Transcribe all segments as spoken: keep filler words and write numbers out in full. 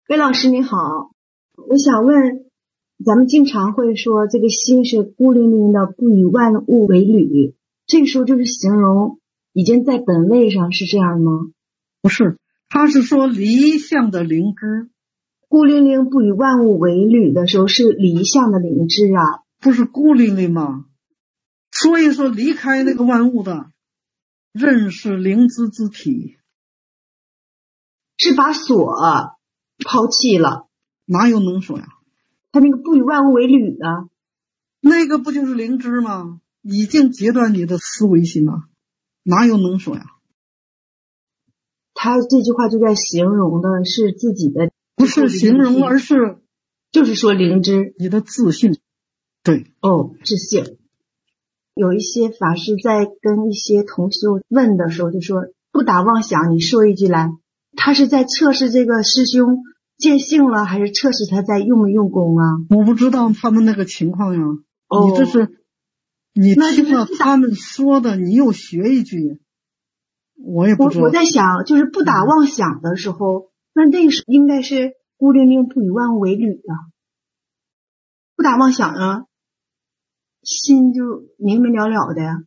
魏老师你好，我想问，咱们经常会说这个心是孤零零的，不与万物为侣，这个时候就是形容已经在本位上，是这样吗？ 不是，他是说离相的灵知。 孤零零不与万物为侣的时候是离相的灵知啊， 不是孤零零吗？所以说离开那个万物的认识灵知之体， 是把所抛弃了。 哪有能所呀？ 他那个不与万物为侣啊， 那个不就是灵知吗？已经截断你的思维心了，哪有能所呀？ 他这句话就在形容的是自己的， 不是形容，而是就是说灵知， 你的自信。对， 哦，自信。有一些法师在跟一些同修问的时候就说不打妄想，你说一句来，他是在测试这个师兄见性了，还是测试他在用没用功啊？ 我不知道他们那个情况呀。 哦， 你这是你听了他们说的，你又学一句，我也不知道。 我我在想，就是不打妄想的时候，那那个时候应该是孤零零不与万物为侣的，不打妄想啊，心就明明了了的呀。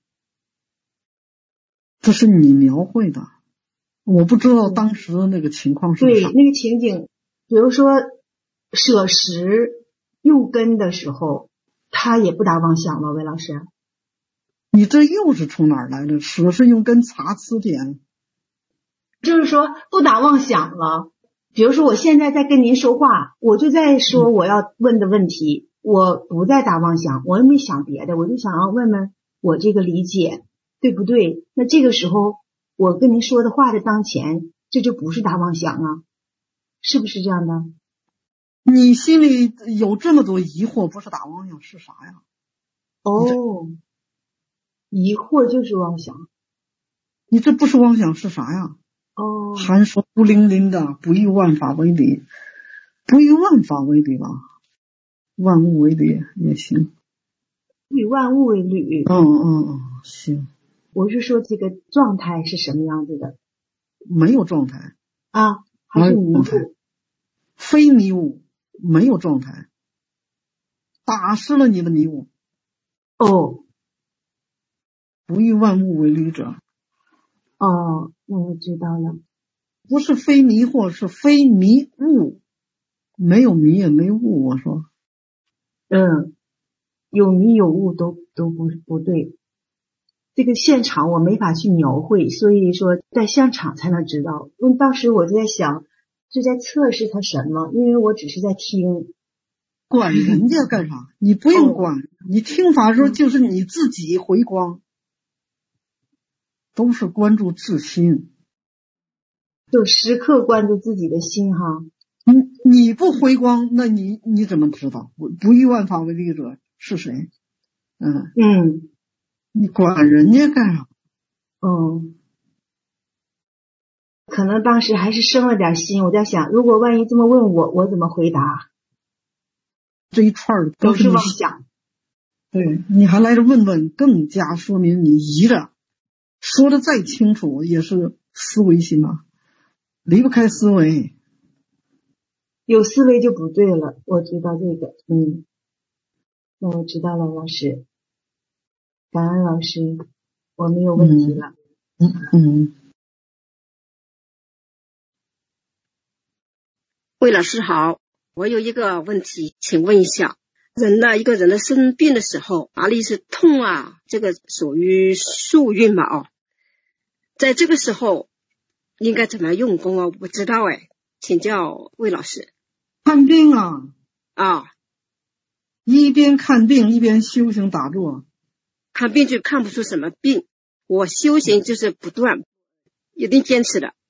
这是你描绘的，我不知道当时的那个情况是啥。 对，那个情景，比如说舍食用根的时候，他也不打妄想了，魏老师。 你这又是从哪儿来的？舍食用根查词典。 就是说不打妄想了。比如说我现在在跟您说话，我就在说我要问的问题，嗯、我不再打妄想，我也没想别的，我就想要问问我这个理解对不对？那这个时候我跟您说的话的当前，这就不是打妄想啊，是不是这样的？ 你心里有这么多疑惑，不是打妄想是啥呀？ 哦，疑惑就是妄想。 你这不是妄想是啥呀？ 哦， 还说孤零零的，不与万法为离，不与万法为离吧，万物为离也行， 不与万物为侣。 嗯嗯嗯，行。 我是说这个状态是什么样子的？ 没有状态啊，还是迷雾？ 非迷雾，没有状态，打湿了你的迷雾。 哦， 不与万物为离者。 哦，那我知道了。 不是非迷惑，是非迷雾，没有迷也没雾。我说， 嗯，有迷有悟都都不不对。这个现场我没法去描绘，所以说在现场才能知道。因为当时我就在想，是在测试他什么？因为我只是在听。 管人家干啥？你不用管，哦、你听法的时候就是你自己回光。都是关注自心， 就时刻关注自己的心哈。 你你不回光，那你你怎么知道不与万法为离者是谁？嗯嗯， 你管人家干啥？ 嗯，可能当时还是生了点心。我在想，如果万一这么问我，我怎么回答？ 这一串都是妄想。 对，你还来这问问，更加说明你疑着。说的再清楚也是思维心嘛，离不开思维， 有思维就不对了。我知道这个，嗯，那我知道了，老师，感恩老师，我没有问题了。 嗯 嗯, 嗯。 魏老师好，我有一个问题，请问一下，人呢，一个人的生病的时候，哪里是痛啊？这个属于宿运嘛？哦。在这个时候应该怎么用功啊？我不知道哎，请教魏老师。 看病啊啊， 一边看病一边修行打坐。 看病就看不出什么病，我修行就是不断，一定坚持的。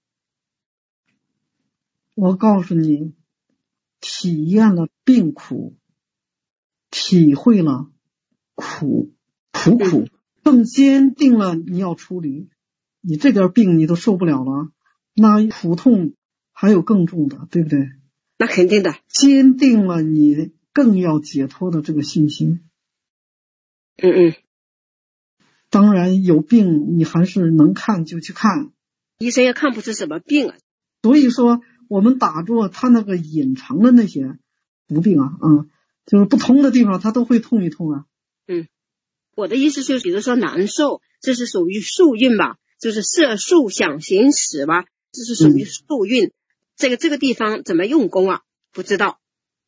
我告诉你，体验了病苦，体会了苦苦苦，更坚定了你要出离。你这点病你都受不了了，那苦痛还有更重的，对不对？ 那肯定的， 坚定了你更要解脱的这个信心。 嗯嗯。 当然有病你还是能看就去看， 医生也看不出什么病啊。 所以说我们打坐，它那个隐藏的那些不病啊，嗯，就是不通的地方，它都会痛一痛啊。 嗯，我的意思就是，比如说难受，这是属于宿运吧，就是色受想行识吧，这是属于宿运。嗯、这个这个地方怎么用功啊？不知道。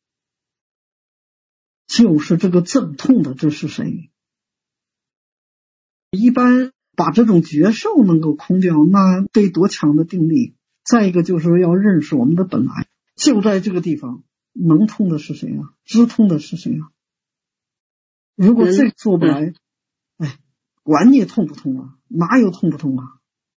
就是这个阵痛的，这是谁？一般把这种觉受能够空掉，那得多强的定力。再一个就是要认识我们的本来就在这个地方，能痛的是谁啊？知痛的是谁啊？如果这做不来，嗯、哎，管你痛不痛啊，哪有痛不痛啊？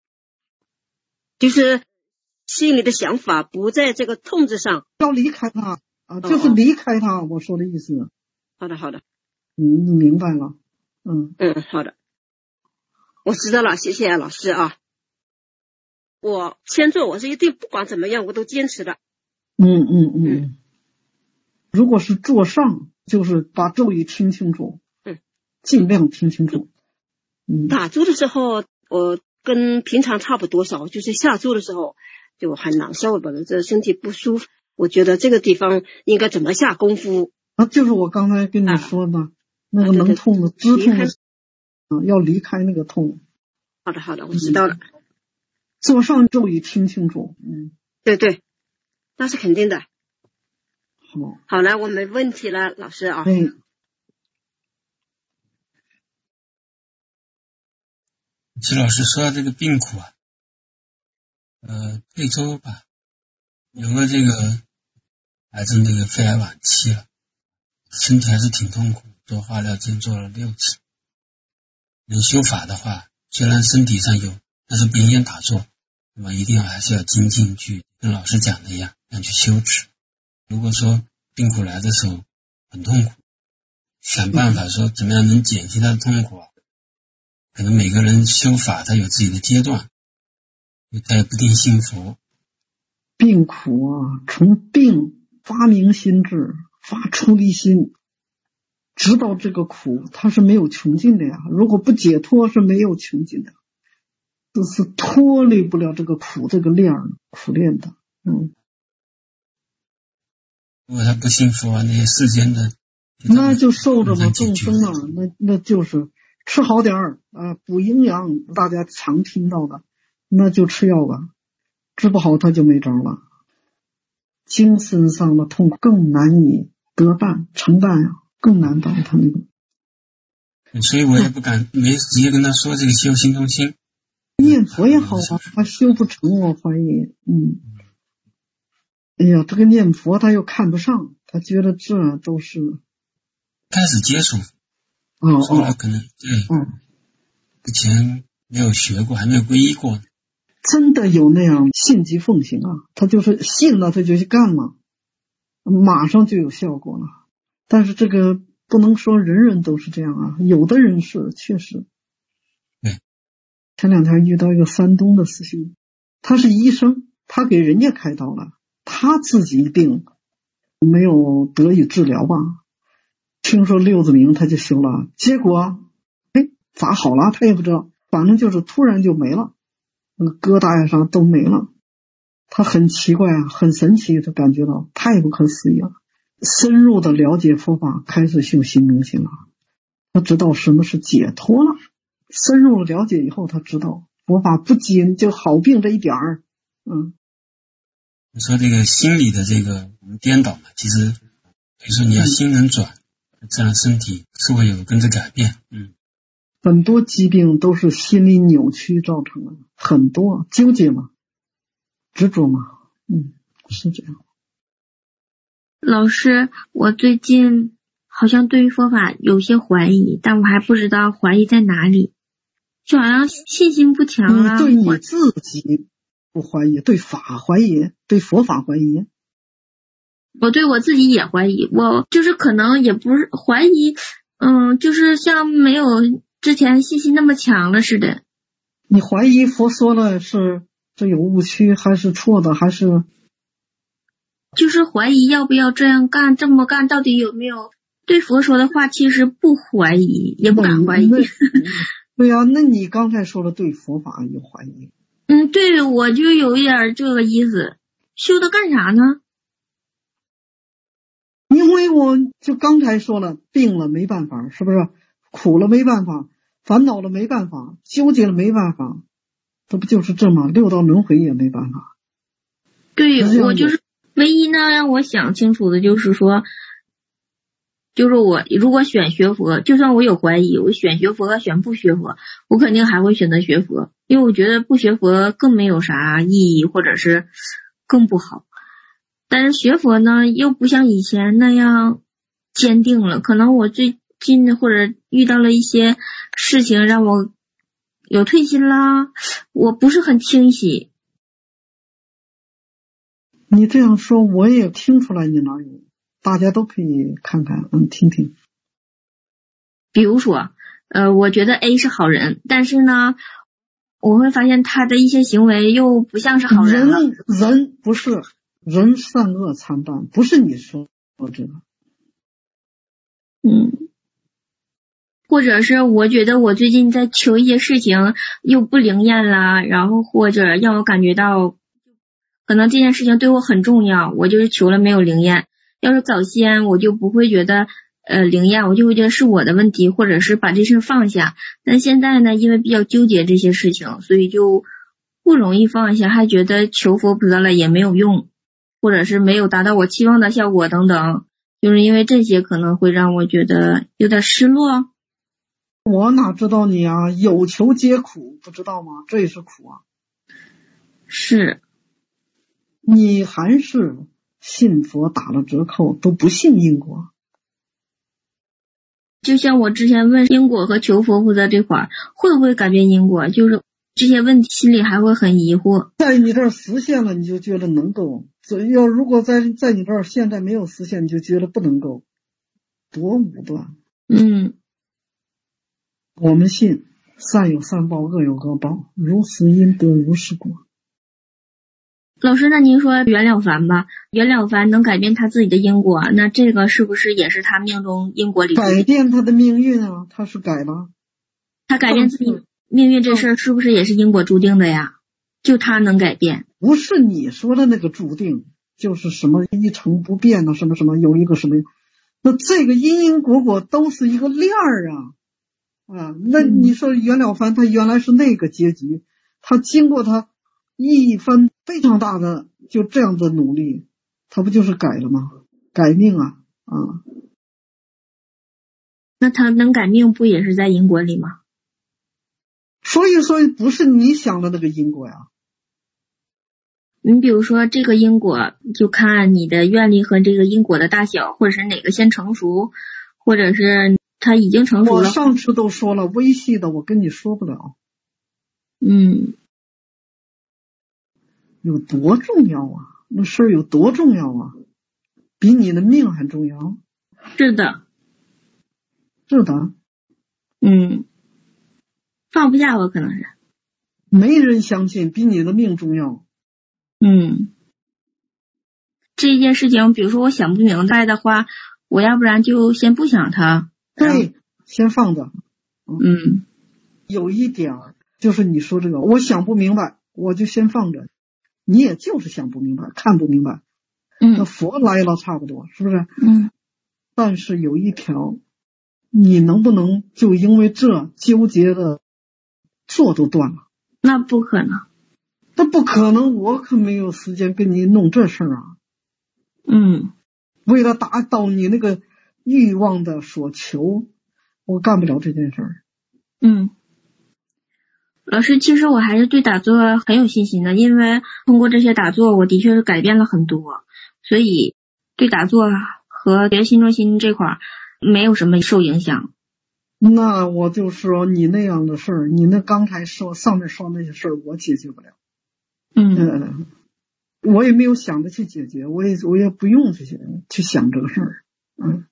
就是心里的想法不在这个痛字上， 要离开它啊，就是离开它。哦、我说的意思。 好的，好的， 你你明白了？嗯嗯，好的，我知道了，谢谢老师啊。我先做，我是一定不管怎么样，我都坚持的。 嗯嗯嗯。嗯如果是坐上，就是把咒语听清楚， 嗯， 尽量听清楚。嗯， 打坐的时候，我跟平常差不多少，就是下坐的时候就很难受，本来这身体不舒服，我觉得这个地方应该怎么下功夫？ 啊，就是我刚才跟你说的，啊、那个能痛的、知痛的，啊，要离开那个痛。 好的，好的，我知道了。嗯、 坐上咒语听清楚，嗯， 对对，那是肯定的。 好， 好了，我没问题了，老师啊。 嗯。 齐老师说到这个病苦啊，呃，贵州吧，有个这个癌症这个肺癌晚期了，身体还是挺痛苦，做化疗针做了六次。能修法的话，虽然身体上有，但是不应该打坐，那么一定还是要精进去跟老师讲的一样，要去修持。如果说病苦来的时候很痛苦，想办法说怎么样能减轻他的痛苦啊？可能每个人修法他有自己的阶段，他也不定信佛。 病苦啊，从病发明心智，发出离心，知道这个苦它是没有穷尽的呀。如果不解脱是没有穷尽的，这是脱离不了这个苦这个链苦链的。嗯。 如果他不信佛，那些世间的， 那就受着嘛，众生啊，那那就是吃好点儿啊，补营养，大家常听到的，那就吃药吧，治不好他就没招了。精神上的痛更难以得办承办呀、啊，更难办他那个。 所以我也不敢没直接跟他说这个修心中心。 念佛也好啊，他修不成，我怀疑，嗯。哎呀，这个念佛他又看不上，他觉得这都是开始接触， 哦后来可能对， 嗯， 以前没有学过，还没有皈依过。 真的有那样信即奉行啊，他就是信了他就去干了，马上就有效果了。但是这个不能说人人都是这样啊，有的人是确实。 对， 前两天遇到一个山东的师兄，他是医生，他给人家开刀了。他自己病没有得以治疗吧，听说六字明他就修了，结果哎咋好了他也不知道，反正就是突然就没了，那个疙瘩呀啥都没了。他很奇怪啊，很神奇，他感觉到太不可思议了。深入的了解佛法，开始修心中心了，他知道什么是解脱了。深入了解以后，他知道佛法不仅就好病这一点儿，嗯。 你说这个心理的这个我们颠倒嘛，其实比如说你要心能转，嗯、这样身体是会有跟着改变。嗯， 很多疾病都是心理扭曲造成的，很多纠结嘛，执着嘛，嗯，是这样。 老师，我最近好像对于佛法有些怀疑，但我还不知道怀疑在哪里，就好像信心不强啊。 你对你自己不怀疑，对法怀疑，对佛法怀疑。 我对我自己也怀疑，我就是可能也不是怀疑，嗯，就是像没有之前信心那么强了似的。 你怀疑佛说了是这有误区，还是错的，还是？ 就是怀疑要不要这样干，这么干到底有没有？对佛说的话其实不怀疑，也不敢怀疑。 对呀、啊，那你刚才说了对佛法有怀疑。 嗯，对，我就有一点这个意思。 修的干啥呢？ 因为我就刚才说了，病了没办法，是不是？苦了没办法，烦恼了没办法，纠结了没办法，这不就是这吗？六道轮回也没办法。 对，我就是唯一呢让我想清楚的就是说，就是我如果选学佛，就算我有怀疑，我选学佛和选不学佛，我肯定还会选择学佛，因为我觉得不学佛更没有啥意义，或者是更不好。但是学佛呢，又不像以前那样坚定了，可能我最近的或者遇到了一些事情让我有退心啦，我不是很清晰。 你这样说我也听出来你哪有，大家都可以看看，嗯，听听。 比如说，呃，我觉得 A 是好人，但是呢，我会发现他的一些行为又不像是好人了。 人人不是人善恶参半，不是你说这个。 嗯，或者是我觉得我最近在求一些事情又不灵验啦，然后或者让我感觉到可能这件事情对我很重要，我就是求了没有灵验。要是早先我就不会觉得呃灵验，我就会觉得是我的问题，或者是把这事放下。但现在呢，因为比较纠结这些事情，所以就不容易放下，还觉得求佛菩萨了也没有用，或者是没有达到我期望的效果等等，就是因为这些可能会让我觉得有点失落。 我哪知道你啊，有求皆苦，不知道吗？这也是苦啊。 是。 你还是信佛打了折扣，都不信因果。 就像我之前问因果和求佛菩萨这块会不会改变因果，就是这些问题心里还会很疑惑。 在你这儿实现了，你就觉得能够；要如果在在你这儿现在没有实现，你就觉得不能够，多武断。 嗯， 我们信善有善报，恶有恶报，如是因得如是果。 老师，那您说袁了凡吧，袁了凡能改变他自己的因果，那这个是不是也是他命中因果里改变他的命运啊？他是改了， 他改变自己命运这事儿是不是也是因果注定的呀？就他能改变？ 不是你说的那个注定，就是什么一成不变的什么什么，有一个什么，那这个因因果果都是一个链儿啊啊！那你说袁了凡他原来是那个结局，他经过他一番非常大的就这样的努力，他不就是改了吗？改命啊啊！ 那他能改命不也是在因果里吗？ 所以说不是你想的那个因果呀。 你比如说这个因果就看你的愿力和这个因果的大小，或者是哪个先成熟，或者是它已经成熟了。 我上次都说了，微细的我跟你说不了。 嗯。 有多重要啊？那事儿有多重要啊？比你的命还重要？ 是的。 是的。 嗯。放不下我可能是。 没人相信比你的命重要。 嗯。这件事情，比如说我想不明白的话，我要不然就先不想它。 对，先放着。 嗯。 有一点就是你说这个，我想不明白，我就先放着。你也就是想不明白，看不明白。 嗯。 那佛来了差不多，是不是？ 嗯。 但是有一条，你能不能就因为这纠结的做都断了？ 那不可能。 那不可能，我可没有时间跟你弄这事儿啊。 嗯。 为了达到你那个欲望的所求，我干不了这件事儿。 嗯。老师，其实我还是对打坐很有信心的，因为通过这些打坐，我的确是改变了很多，所以对打坐和别心中心这块没有什么受影响。 那我就说你那样的事儿，你那刚才说上面说那些事儿，我解决不了。 嗯、 呃，我也没有想着去解决，我也我也不用这些去想这个事儿。嗯。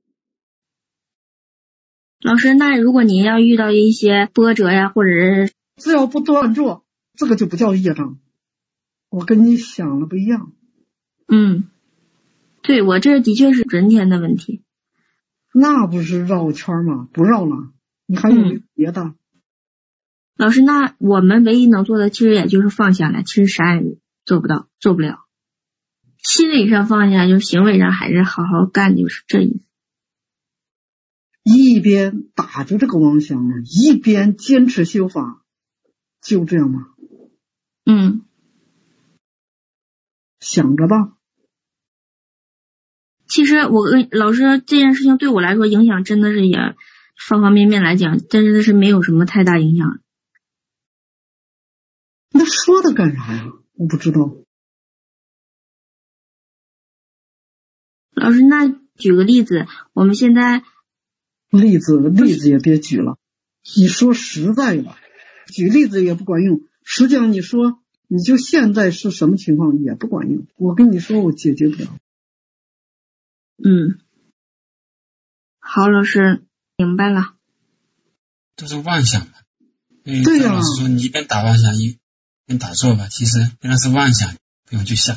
老师，那如果您要遇到一些波折呀，或者是只要不断做，这个就不叫业障。我跟你想的不一样。 嗯，对，我这的确是人天的问题。 那不是绕圈吗？不绕了，你还有没有别的？ 嗯、老师，那我们唯一能做的其实也就是放下来，其实啥也做不到，做不了。 心理上放下，就行为上还是好好干，就是这意思。 一边打着这个妄想，一边坚持修法，就这样吗？ 嗯， 想着吧。 其实我跟老师这件事情对我来说影响真的是也方方面面来讲，但是是没有什么太大影响。 那说的干啥呀？我不知道。 老师，那举个例子，我们现在例子例子也别举了，你说实在的，举例子也不管用。实际上你说你就现在是什么情况也不管用。我跟你说我解决不了。 嗯，好，老师明白了。 都是妄想嘛。 对呀、啊。 老师说你一边打妄想一边打坐吧，其实虽然是妄想，不用去想。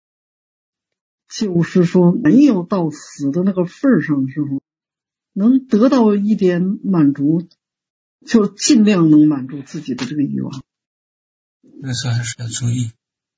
就是说没有到死的那个份上的时候，能得到一点满足，就尽量能满足自己的这个欲望。 那时候还是要注意。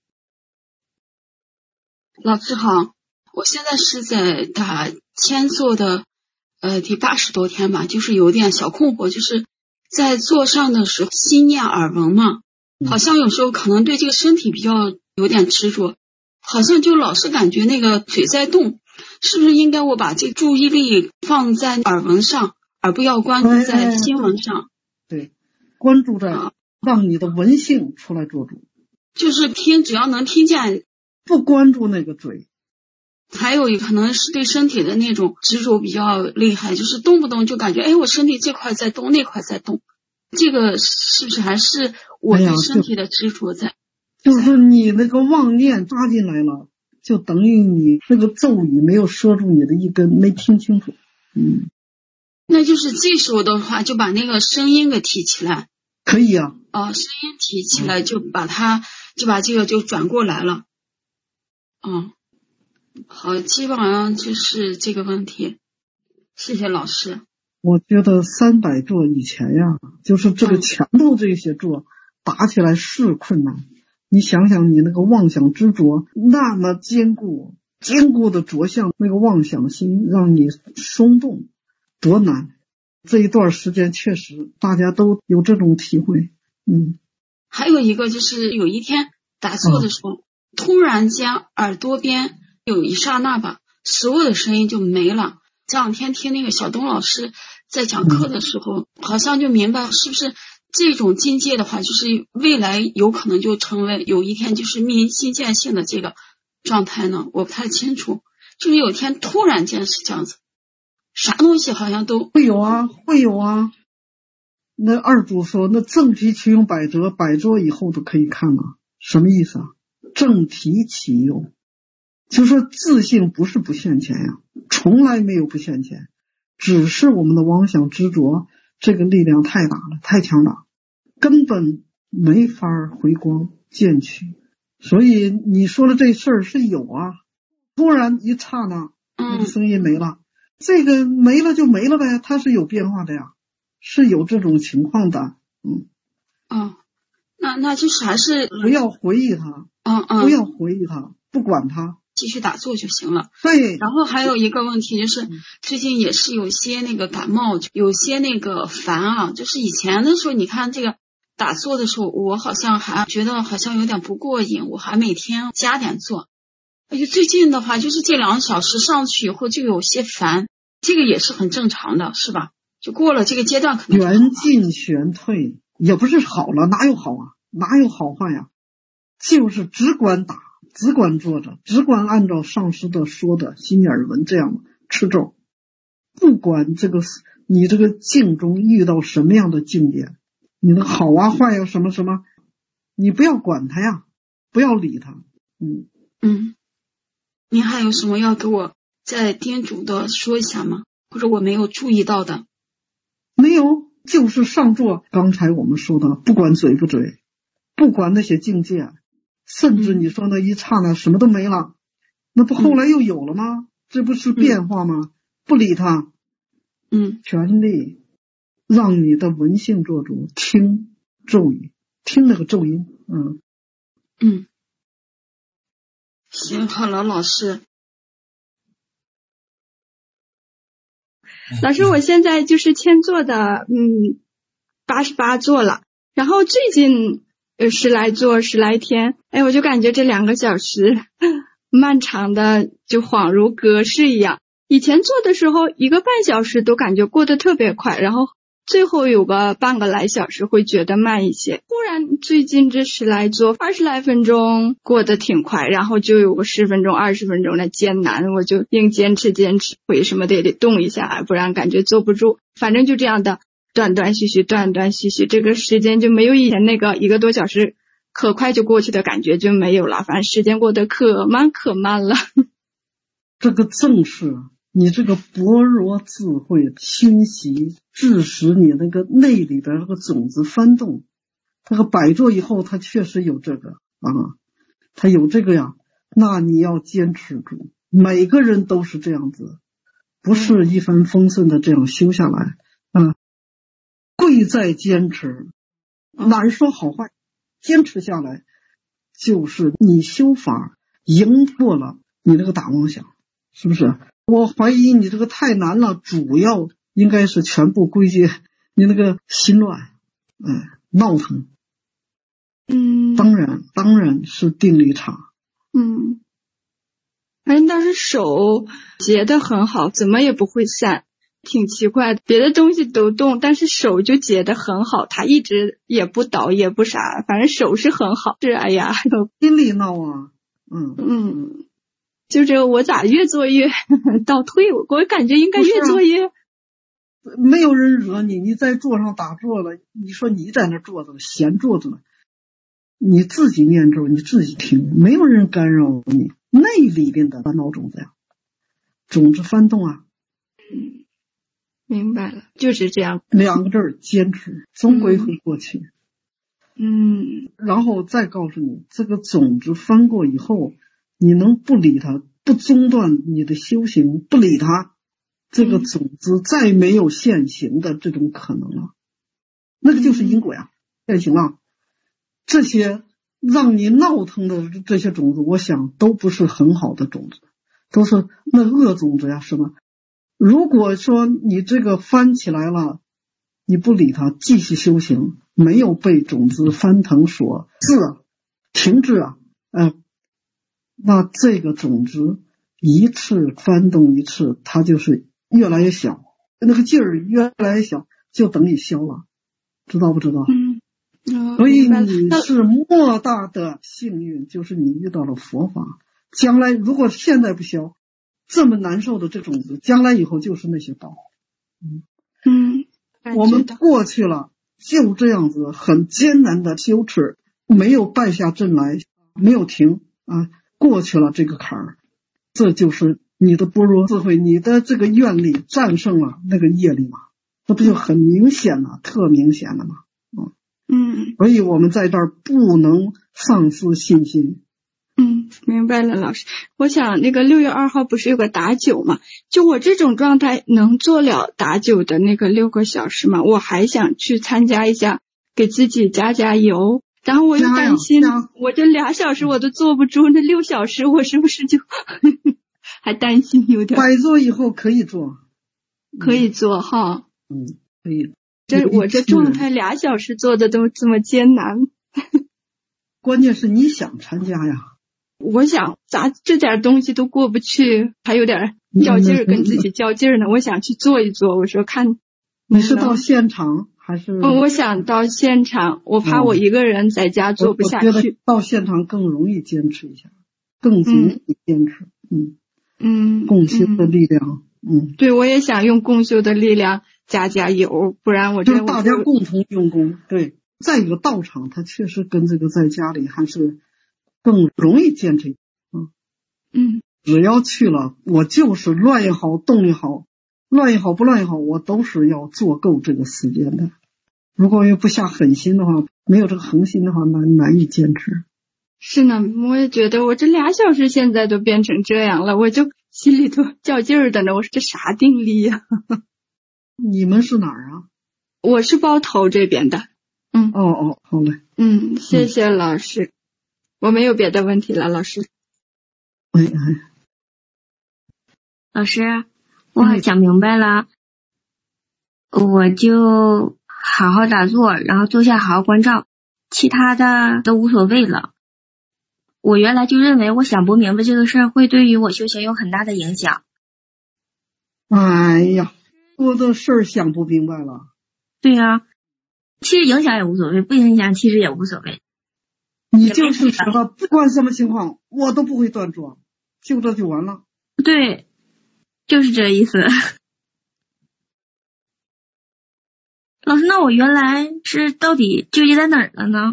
老师好，我现在是在打千坐的呃第八十多天吧，就是有点小困惑，就是在坐上的时候心念耳闻嘛，好像有时候可能对这个身体比较有点执着，好像就老是感觉那个嘴在动，是不是应该我把这注意力放在耳闻上，而不要关注在心闻上？ 对，关注在让你的闻性出来做主， 就是听，只要能听见， 不关注那个嘴。 还有可能是对身体的那种执着比较厉害，就是动不动就感觉哎，我身体这块在动，那块在动，这个是不是还是我对身体的执着在？ 哎、就, 就是你那个妄念扎进来了，就等于你那个咒语没有说住你的一根，没听清楚。嗯， 那就是这时候的话，就把那个声音给提起来。 可以啊。 哦、呃，声音提起来，就把它就把这个就转过来了。嗯。好，基本上就是这个问题，谢谢老师。 我觉得三百座以前呀，就是这个前头这些座、嗯、打起来是困难。你想想，你那个妄想执着那么坚固，坚固的着相，那个妄想心让你松动，多难。这一段时间确实大家都有这种体会。嗯， 还有一个就是有一天打坐的时候、嗯、突然间耳朵边有一刹那吧，所有的声音就没了。这两天听那个小东老师在讲课的时候、嗯、好像就明白是不是这种境界的话，就是未来有可能就成为有一天就是密心见性的这个状态呢，我不太清楚。就是有一天突然间是这样子，啥东西好像都会有啊，会有啊。那二祖说那正题其用百折，百折以后都可以看了，什么意思啊？正题其用就说自性不是不现前呀，从来没有不现前，只是我们的妄想执着这个力量太大了，太强大，根本没法回光见取。所以你说的这事儿是有啊，突然一刹那那个声音没了、嗯、这个没了就没了呗，它是有变化的呀，是有这种情况的。嗯， 哦，那那就是还是不要回忆它， 嗯嗯， 不要回忆它，不管它， 继续打坐就行了。 对。 然后还有一个问题就是、嗯、最近也是有些那个感冒，有些那个烦啊，就是以前的时候你看这个打坐的时候，我好像还觉得好像有点不过瘾，我还每天加点坐。而且最近的话就是这两个小时上去以后就有些烦，这个也是很正常的是吧？就过了这个阶段可能缘尽玄退，也不是好了，哪有好啊，哪有好坏呀、啊？就是只管打，只管坐着，只管按照上师的说的心耳闻这样持咒，不管这个你这个境中遇到什么样的境界，你的好啊坏啊什么什么，你不要管它呀，不要理它。嗯嗯，您还有什么要给我再叮嘱的说一下吗？或者我没有注意到的？ 没有，就是上座刚才我们说的，不管嘴不嘴，不管那些境界，甚至你说那一刹那什么都没了、嗯、那不后来又有了吗、嗯、这不是变化吗、嗯、不理他， 嗯， 全力让你的闻性做主，听咒语，听那个咒音。嗯嗯， 行，好了，老师。 老师，我现在就是千做的，嗯，八十八做了，然后最近呃十来做十来天，哎，我就感觉这两个小时漫长的就恍如隔世一样。以前做的时候一个半小时都感觉过得特别快，然后最后有个半个来小时会觉得慢一些。忽然最近这十来做二十来分钟过得挺快，然后就有个十分钟二十分钟的艰难，我就硬坚持坚持，腿什么的也得动一下，不然感觉坐不住。反正就这样的断断续续断断续续，这个时间就没有以前那个一个多小时可快就过去的感觉就没有了，反正时间过得可慢可慢了。 这个正是你这个般若智慧熏习，致使你那个内里的那个种子翻动。这个百坐以后，它确实有这个啊，它有这个呀，那你要坚持住。每个人都是这样子，不是一帆风顺的这样修下来啊。贵在坚持，难说好坏，坚持下来就是你修法赢过了你那个打妄想，是不是？我怀疑你这个太难了，主要应该是全部归结你那个心乱，嗯，闹腾。 嗯， 当然，当然是定力差。 嗯，反正倒是手结得很好，怎么也不会散，挺奇怪的。别的东西都动，但是手就结得很好，它一直也不倒也不啥，反正手是很好。是，哎呀， 心里闹啊，嗯嗯。就这个我咋越做越倒退，我我感觉应该越做越、 啊、没有人惹你，你在桌上打坐了，你说你在那坐着闲坐着，你自己念咒，你自己听，没有人干扰你，内里边的烦恼种子呀，种子翻动啊。 嗯，明白了，就是这样。 两个字儿坚持，终归会过去。 嗯， 然后再告诉你，这个种子翻过以后，你能不理它，不中断你的修行，不理它，这个种子再没有现行的这种可能了。那个就是因果呀，现行啊。这些让你闹腾的这些种子，我想都不是很好的种子，都是那恶种子呀，是吧？如果说你这个翻起来了，你不理它，继续修行，没有被种子翻腾所制停滞啊，呃那这个种子一次翻动一次，它就是越来越小，那个劲儿越来越小，就等你消了，知道不知道？ 嗯，哦、 所以你是莫大的幸运，就是你遇到了佛法。将来如果现在不消，这么难受的这种子，将来以后就是那些道。 嗯嗯， 我们过去了，就这样子很艰难的修持，没有败下阵来，没有停啊。过去了这个坎儿，这就是你的般若智慧，你的这个愿力战胜了那个业力嘛，这不就很明显了，特明显了吗？嗯嗯， 所以我们在这儿不能丧失信心。 嗯，明白了，老师。我想那个六月二号不是有个打九嘛？就我这种状态能做了打九的那个六个小时吗？我还想去参加一下，给自己加加油。然后我又担心，我这俩小时我都坐不住，那六小时我是不是就还担心有点。 百坐以后可以做， 可以做哈。 嗯，可以。 这我这状态俩小时做的都这么艰难。 关键是你想参加呀。 我想咋这点东西都过不去，还有点较劲儿，跟自己较劲儿呢。我想去做一做，我说看。 你是到现场？还是嗯，我想到现场，我怕我一个人在家做不下去。 我觉得到现场更容易坚持一下，更容易坚持。嗯嗯， 共修的力量，嗯， 对，我也想用共修的力量加加油，不然我就是大家共同用功。对，再一个道场，它确实跟这个在家里还是更容易坚持。嗯嗯， 只要去了，我就是乱也好，动也好，乱也好，不乱也好，我都是要做够这个时间的。如果又不下狠心的话，没有这个恒心的话，难难以坚持。 是呢，我也觉得我这俩小时现在都变成这样了，我就心里头较劲儿的呢。我说这啥定力呀、啊？ 你们是哪儿啊？ 我是包头这边的。嗯， 哦哦，好嘞。 嗯，谢谢老师，嗯、我没有别的问题了，老师。 哎哎， 老师，我好想明白了，嗯、我就好好打坐，然后坐下好好关照，其他的都无所谓了。我原来就认为我想不明白这个事儿会对于我修行有很大的影响。 哎呀，多的事儿想不明白了。 对呀、啊，其实影响也无所谓，不影响其实也无所谓。 你就是说了，不管什么情况，我都不会断做，就这就完了。 对，就是这意思。老师，那我原来是到底纠结在哪儿了呢？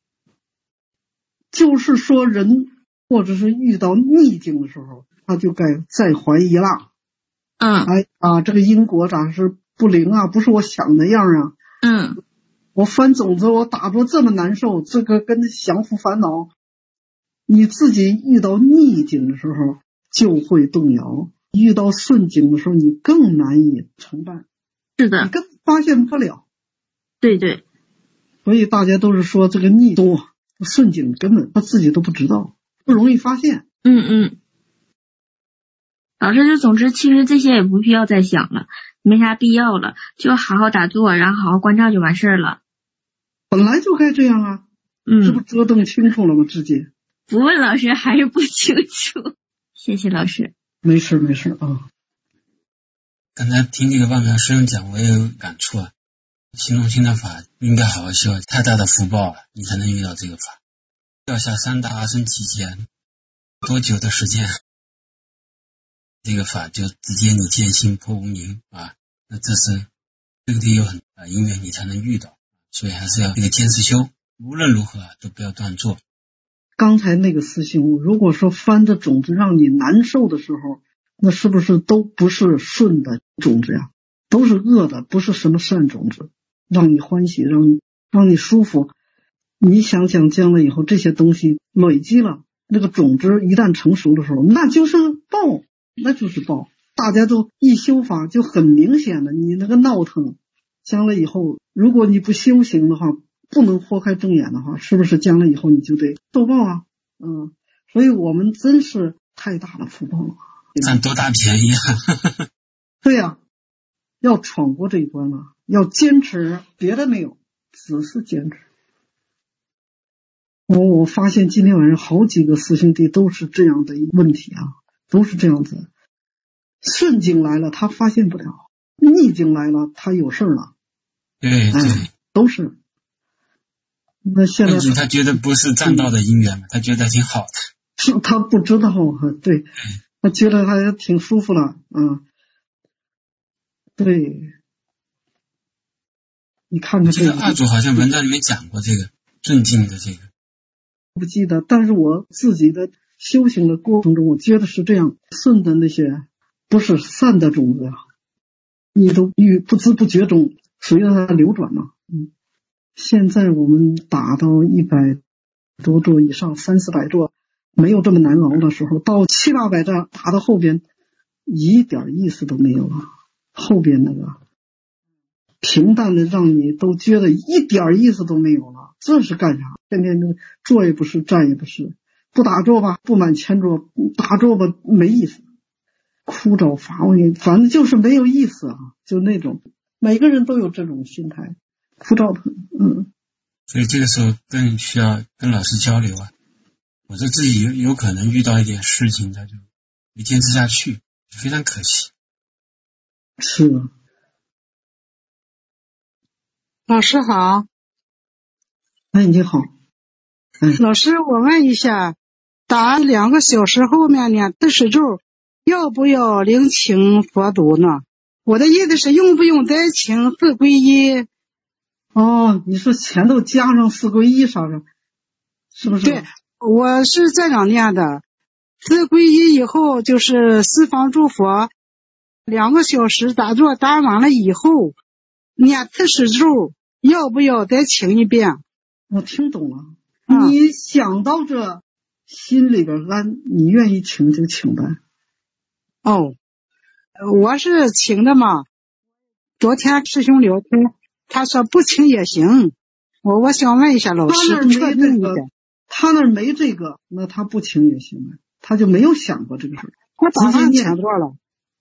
就是说，人或者是遇到逆境的时候，他就该再怀疑了。 嗯， 哎啊，这个因果咋是不灵啊？不是我想那样啊。 嗯， 我翻种子，我打着这么难受，这个跟降服烦恼。你自己遇到逆境的时候就会动摇，遇到顺境的时候你更难以承办。 是的， 你根本发现不了。 对对。 所以大家都是说这个逆多，顺境根本他自己都不知道，不容易发现。 嗯嗯。老师，就总之其实这些也不必要再想了，没啥必要了，就好好打坐，然后好好关照就完事儿了。 本来就该这样啊。 嗯， 这不折腾清楚了吗？直接不问老师还是不清楚。谢谢老师。 没事没事啊。 刚才听这个万苗师兄讲，我也有感触啊。心中心的法应该好好修，太大的福报了，你才能遇到这个法。要下三大阿僧祇劫，多久的时间？这个法就直接你见性破无明啊，那这是这个得有很啊因缘你才能遇到，所以还是要这个坚持修，无论如何都不要断做。 刚才那个师兄，如果说翻的种子让你难受的时候，那是不是都不是顺的种子呀？都是恶的，不是什么善种子，让你欢喜，让你让你舒服。你想想将来以后这些东西累积了，那个种子一旦成熟的时候，那就是报，那就是报。大家都一修法就很明显的，你那个闹腾，将来以后如果你不修行的话，不能豁开睁眼的话，是不是将来以后你就得受报啊？嗯，所以我们真是太大的福报了， 占多大便宜啊？ 对呀、啊，要闯过这一关了，要坚持，别的没有，只是坚持。我我发现今天晚上好几个师兄弟都是这样的一个问题啊，都是这样子。顺境来了他发现不了，逆境来了他有事了。 对对、哎， 都是。那现在他觉得不是占道的因缘嘛，他觉得挺好的。 是他不知道，对，他觉得还挺舒服了，嗯，对。你看看这个， 二祖好像文章里面讲过这个顺境的这个， 不记得，但是我自己的修行的过程中，我觉得是这样，顺的那些不是善的种子啊，你都遇不知不觉中随着它流转嘛，嗯。现在我们打到一百多座以上，三四百座没有这么难熬的时候，到七八百座打到后边一点意思都没有了，后边那个平淡的让你都觉得一点意思都没有了，这是干啥？天天坐也不是，站也不是，不打坐吧不满千坐，打坐吧没意思，枯燥乏味，反正就是没有意思啊，就那种每个人都有这种心态。枯燥的，嗯， 所以这个时候更需要跟老师交流啊。我说自己有有可能遇到一点事情，他就没坚持下去，非常可惜。 是的。 老师好。 哎，你好。 哎，老师，我问一下，打两个小时后面念四十咒，要不要聆听佛读呢？我的意思是，用不用再请四皈依？ 哦，你说前头加上四皈依啥的，是不是？ 对，我是这样念的，四皈依以后就是四方诸佛，两个小时打坐打完了以后，念四十咒，要不要再请一遍？ 我听懂了， 啊、 你想到这心里边安，你愿意请就请呗。 哦，我是请的嘛，昨天师兄聊天。他说不请也行，我我想问一下老师， 他那儿没这个，他那儿没这个，那他不请也行。 他就没有想过这个事儿。 我早上签做了，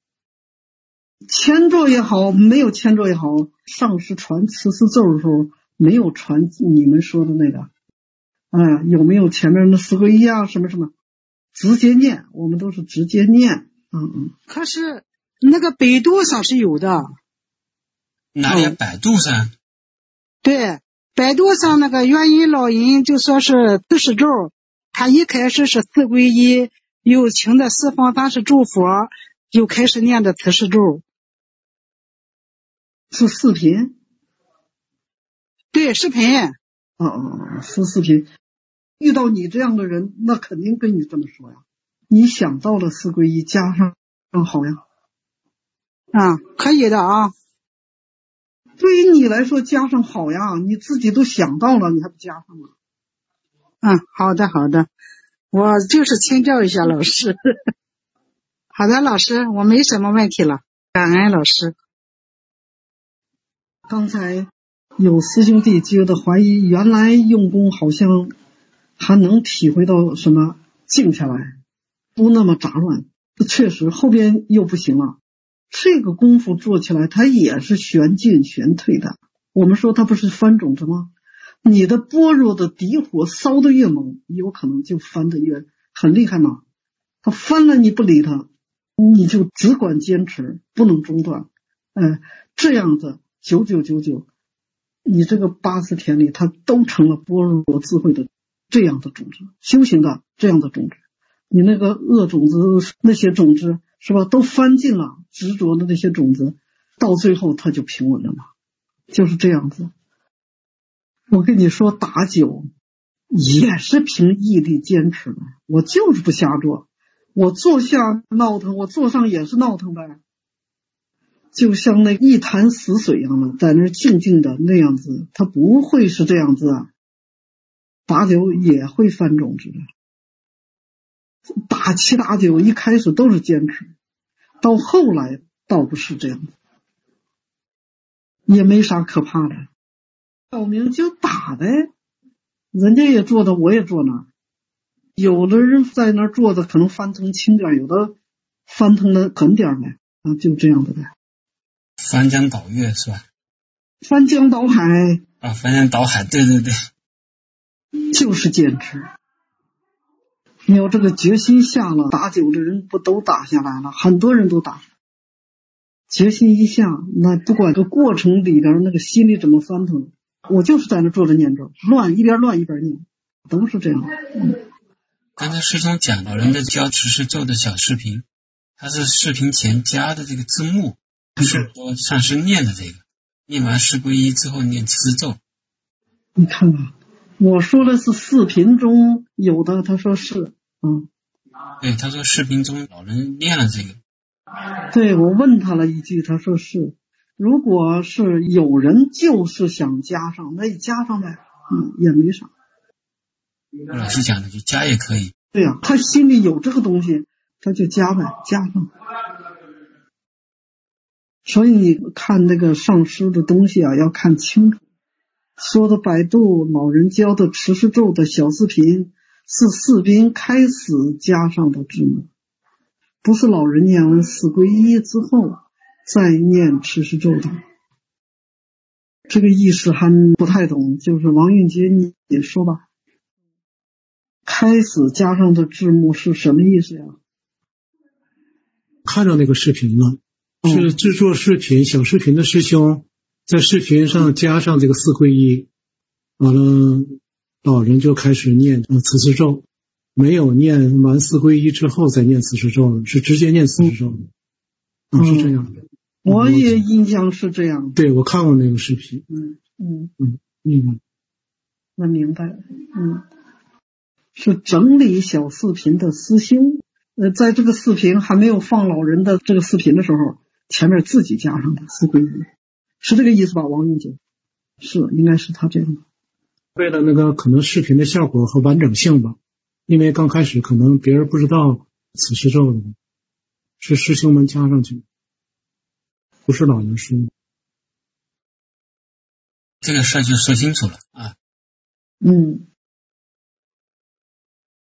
签做也好，没有签做也好，上师传慈氏咒的时候没有传你们说的那个，啊、有没有前面的四皈依啊什么什么，直接念，我们都是直接念。嗯嗯。 可是那个百度上是有的。 哪里？百度上？ 对，百度上那个元音老人就说是慈氏咒，他一开始是四皈依，又请的四方三世诸佛，又开始念的慈氏咒。 是视频？ 对，视频。 哦哦，是视频。遇到你这样的人，那肯定跟你这么说呀。你想到了四皈依，加上好呀。 啊，可以的啊。 对于你来说，加上好呀，你自己都想到了，你还不加上吗？ 嗯，好的好的，我就是请教一下老师。好的，老师，我没什么问题了，感恩老师。 刚才有师兄弟觉得怀疑，原来用功好像还能体会到什么静下来，不那么杂乱。确实后边又不行了，这个功夫做起来它也是旋进旋退的。我们说它不是翻种子吗？你的般若的底火烧得越猛，有可能就翻得越很厉害嘛。它翻了你不理它，你就只管坚持，不能中断。呃，这样子九九九九，你这个八十天里，它都成了般若智慧的这样的种子，修行的这样的种子。你那个恶种子那些种子是吧，都翻进了执着的那些种子，到最后它就平稳了嘛，就是这样子。我跟你说，打酒也是凭毅力坚持的，我就是不瞎做，我坐下闹腾，我坐上也是闹腾呗，就像那一潭死水一样的，在那静静的那样子，它不会是这样子啊。打酒也会翻种子的，打七打九一开始都是坚持，到后来倒不是这样，也没啥可怕的。报名就打呗，人家也做的，我也做呢。有的人在那儿做的可能翻腾轻点，有的翻腾的狠点呗，啊，就这样的呗。 翻江倒月是吧？ 翻江倒海啊，翻江倒海，对对对， 就是坚持。你要这个决心下了，打酒的人不都打下来了？很多人都打。决心一下，那不管这过程里边那个心里怎么翻腾，我就是在那坐着念咒，乱一边乱一边念，都是这样。嗯、 刚才师兄讲老人的教持世咒的小视频，他是视频前加的这个字幕，是说上师念的这个，念完四皈依之后念慈氏咒。 你看看，我说的是视频中有的，他说是，嗯， 对，他说视频中老人念了这个。 对，我问他了一句，他说是。如果是有人就是想加上，那也加上呗，嗯，也没啥。 老师讲的就加也可以。 对呀、啊，他心里有这个东西，他就加呗，加上。所以你看那个上师的东西啊，要看清楚。说的百度老人教的持世咒的小视频，是视频开始加上的字幕，不是老人念完四皈依之后再念持世咒的。这个意思还不太懂，就是王运杰你也说吧。开始加上的字幕是什么意思呀？ 看到那个视频了，是制作视频小视频的师兄在视频上加上这个四皈依，完了老人就开始念慈氏咒，没有念完四皈依之后再念慈氏咒，是直接念慈氏咒。嗯，啊、是这样的。 我也印象是这样。 对，我看过那个视频。 嗯嗯嗯嗯， 那明白了。嗯，是整理小视频的师兄，呃，在这个视频还没有放老人的这个视频的时候，前面自己加上的四皈依，是这个意思吧？王云姐，是，应该是他这样的。 为了那个可能视频的效果和完整性吧，因为刚开始可能别人不知道此氏咒的，是师兄们加上去的。不是老人说的， 这个事儿就说清楚了啊。 嗯，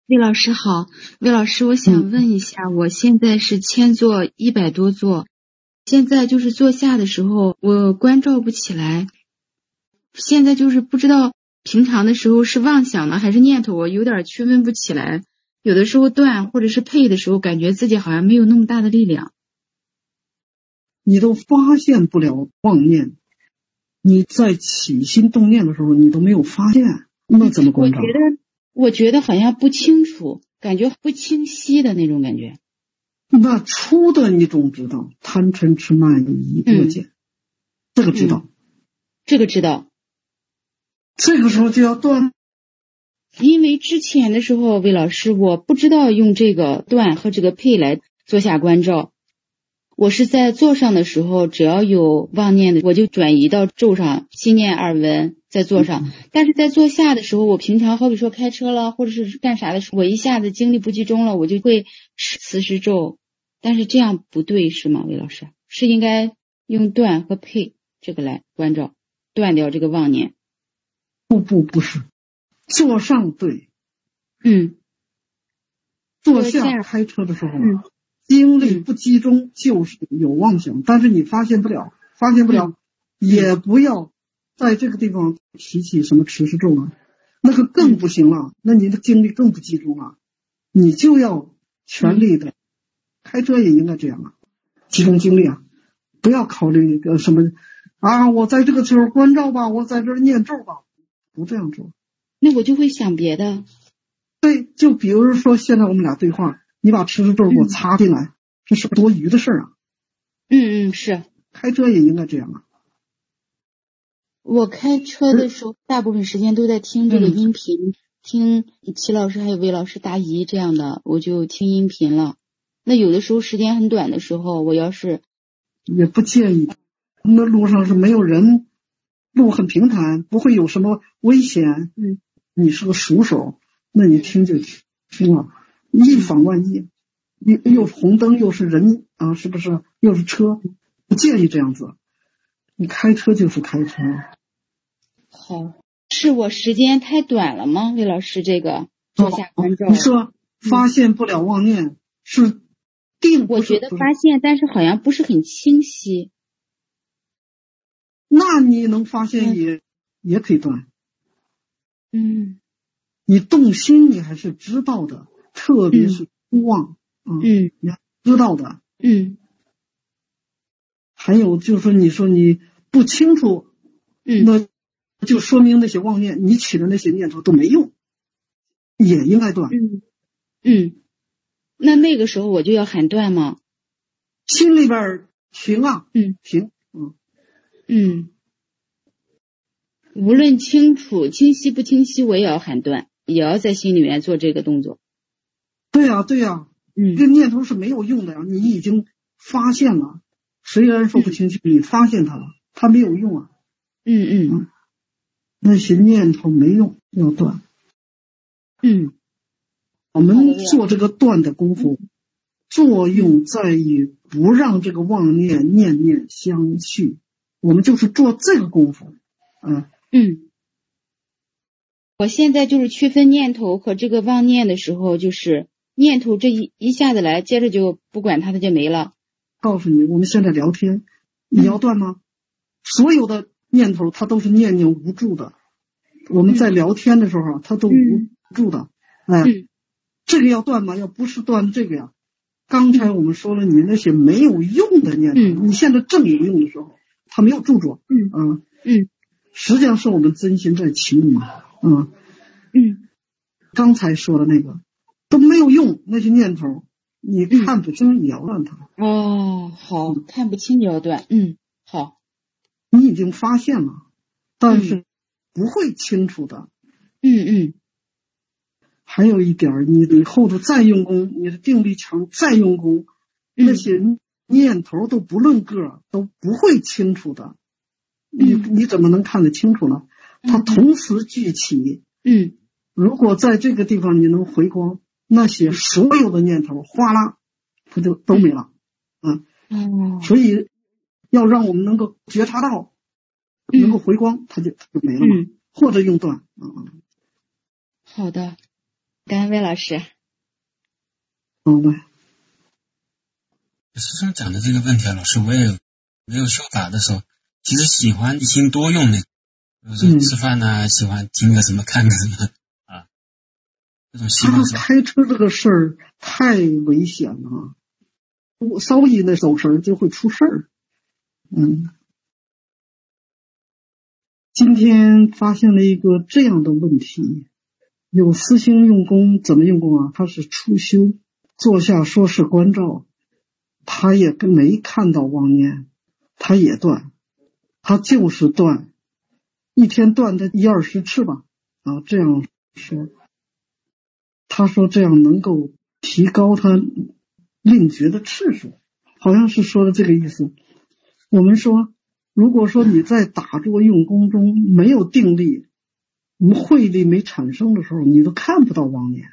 魏老师好，魏老师，我想问一下，嗯、我现在是千坐一百多坐，现在就是坐下的时候我关照不起来，现在就是不知道平常的时候是妄想呢还是念头，我有点区分不起来，有的时候断或者是配的时候，感觉自己好像没有那么大的力量。 你都发现不了妄念，你在起心动念的时候你都没有发现，那怎么关照？ 我觉得我觉得好像不清楚，感觉不清晰的那种感觉。 那初的你总知道，贪嗔痴慢疑恶见、嗯、这个知道、嗯、 这个知道， 这个时候就要断。 因为之前的时候，魏老师我不知道用这个断和这个配来坐下关照，我是在坐上的时候，只要有妄念的我就转移到咒上，心念二闻在坐上、嗯、但是在坐下的时候，我平常好比说开车了或者是干啥的时候，我一下子精力不集中了，我就会持持咒，但是这样不对是吗？魏老师是应该用断和配这个来关照，断掉这个妄念。 不不不是，坐上对， 嗯， 坐下开车的时候、嗯、精力不集中就是有妄想、嗯、但是你发现不了发现不了、嗯、也不要在这个地方提起什么持世咒了，那个更不行了、嗯、那你的精力更不集中了，你就要全力的、嗯、开车也应该这样啊，集中精力啊，不要考虑那个什么啊，我在这个时候关照吧，我在这儿念咒吧，不这样做。 那我就会想别的。 对，就比如说现在我们俩对话，你把持世咒给我插进来、嗯、这是多余的事儿啊。 嗯嗯，是。 开车也应该这样啊。 我开车的时候大部分时间都在听这个音频、嗯、听齐老师还有魏老师答疑这样的，我就听音频了。那有的时候时间很短的时候，我要是也不建议，那路上是没有人，路很平坦，不会有什么危险。 嗯， 你是个熟手，那你听就听了，以防万一，又又是红灯又是人啊，是不是？又是车，不建议这样子。你开车就是开车。 好，是我时间太短了吗？魏老师，这个坐下关照、 哦、你说发现不了妄念、嗯、是定， 我觉得发现，但是好像不是很清晰。 那你能发现也、嗯、也可以断。 嗯， 你动心你还是知道的，特别是不忘， 嗯，嗯你还知道的， 嗯。 还有就是说，你说你不清楚， 嗯， 那就说明那些妄念，你起的那些念头都没用，也应该断。 嗯嗯，那那个时候我就要喊断吗？ 心里边停啊， 嗯， 停，嗯嗯。无论清楚清晰不清晰，我也要喊断，也要在心里面做这个动作。 对呀、啊、对呀、啊， 嗯， 这念头是没有用的呀，你已经发现了，虽然说不清晰、嗯、你发现它了，它没有用啊。 嗯嗯， 嗯，那些念头没用，要断。 嗯， 我们做这个断的功夫，作用在于不让这个妄念念念相续，我们就是做这个功夫。嗯嗯，我现在就是区分念头和这个妄念的时候，就是念头这一一下子来，接着就不管它，它就没了。 告诉你，我们现在聊天，你要断吗？嗯、所有的念头它都是念念无助的，我们在聊天的时候，它都无助的。哎、 嗯， 这个要断吗？要不是断这个呀。刚才我们说了，你那些没有用的念头， 嗯、 你现在正有用的时候，它没有助着。 嗯嗯嗯。 实际上是我们真心在起舞嘛， 嗯嗯， 刚才说的那个都没有用，那些念头你看不清，你要断它。 哦，好，看不清你要断，嗯，好， 你已经发现了，但是不会清楚的。 嗯嗯。 还有一点，你以后的再用功，你的定力强，再用功， 嗯、 那些念头都不论个，都不会清楚的。你你怎么能看得清楚呢？它同时聚起， 嗯， 如果在这个地方你能回光，那些所有的念头哗啦，它就都没了，啊， 嗯， 所以要让我们能够觉察到，能够回光，它就它就没了嘛， 嗯， 或者用断，啊， 好的， 感恩魏老师。 好吧。 师兄讲的这个问题啊，老师我也有没有修法的时候，其实喜欢一心多用的，比如说吃饭呐、啊嗯，喜欢听个什么看个什么啊，这种习惯。 他开车这个事儿太危险了，我稍一那走神就会出事儿。嗯，今天发现了一个这样的问题，有私心用功怎么用功啊？他是初修，坐下说是观照，他也没看到妄念，他也断，他就是断，一天断他一二十次吧，啊，这样说，他说这样能够提高他令觉的次数，好像是说的这个意思。我们说，如果说你在打坐用功中没有定力，慧力没产生的时候，你都看不到妄念，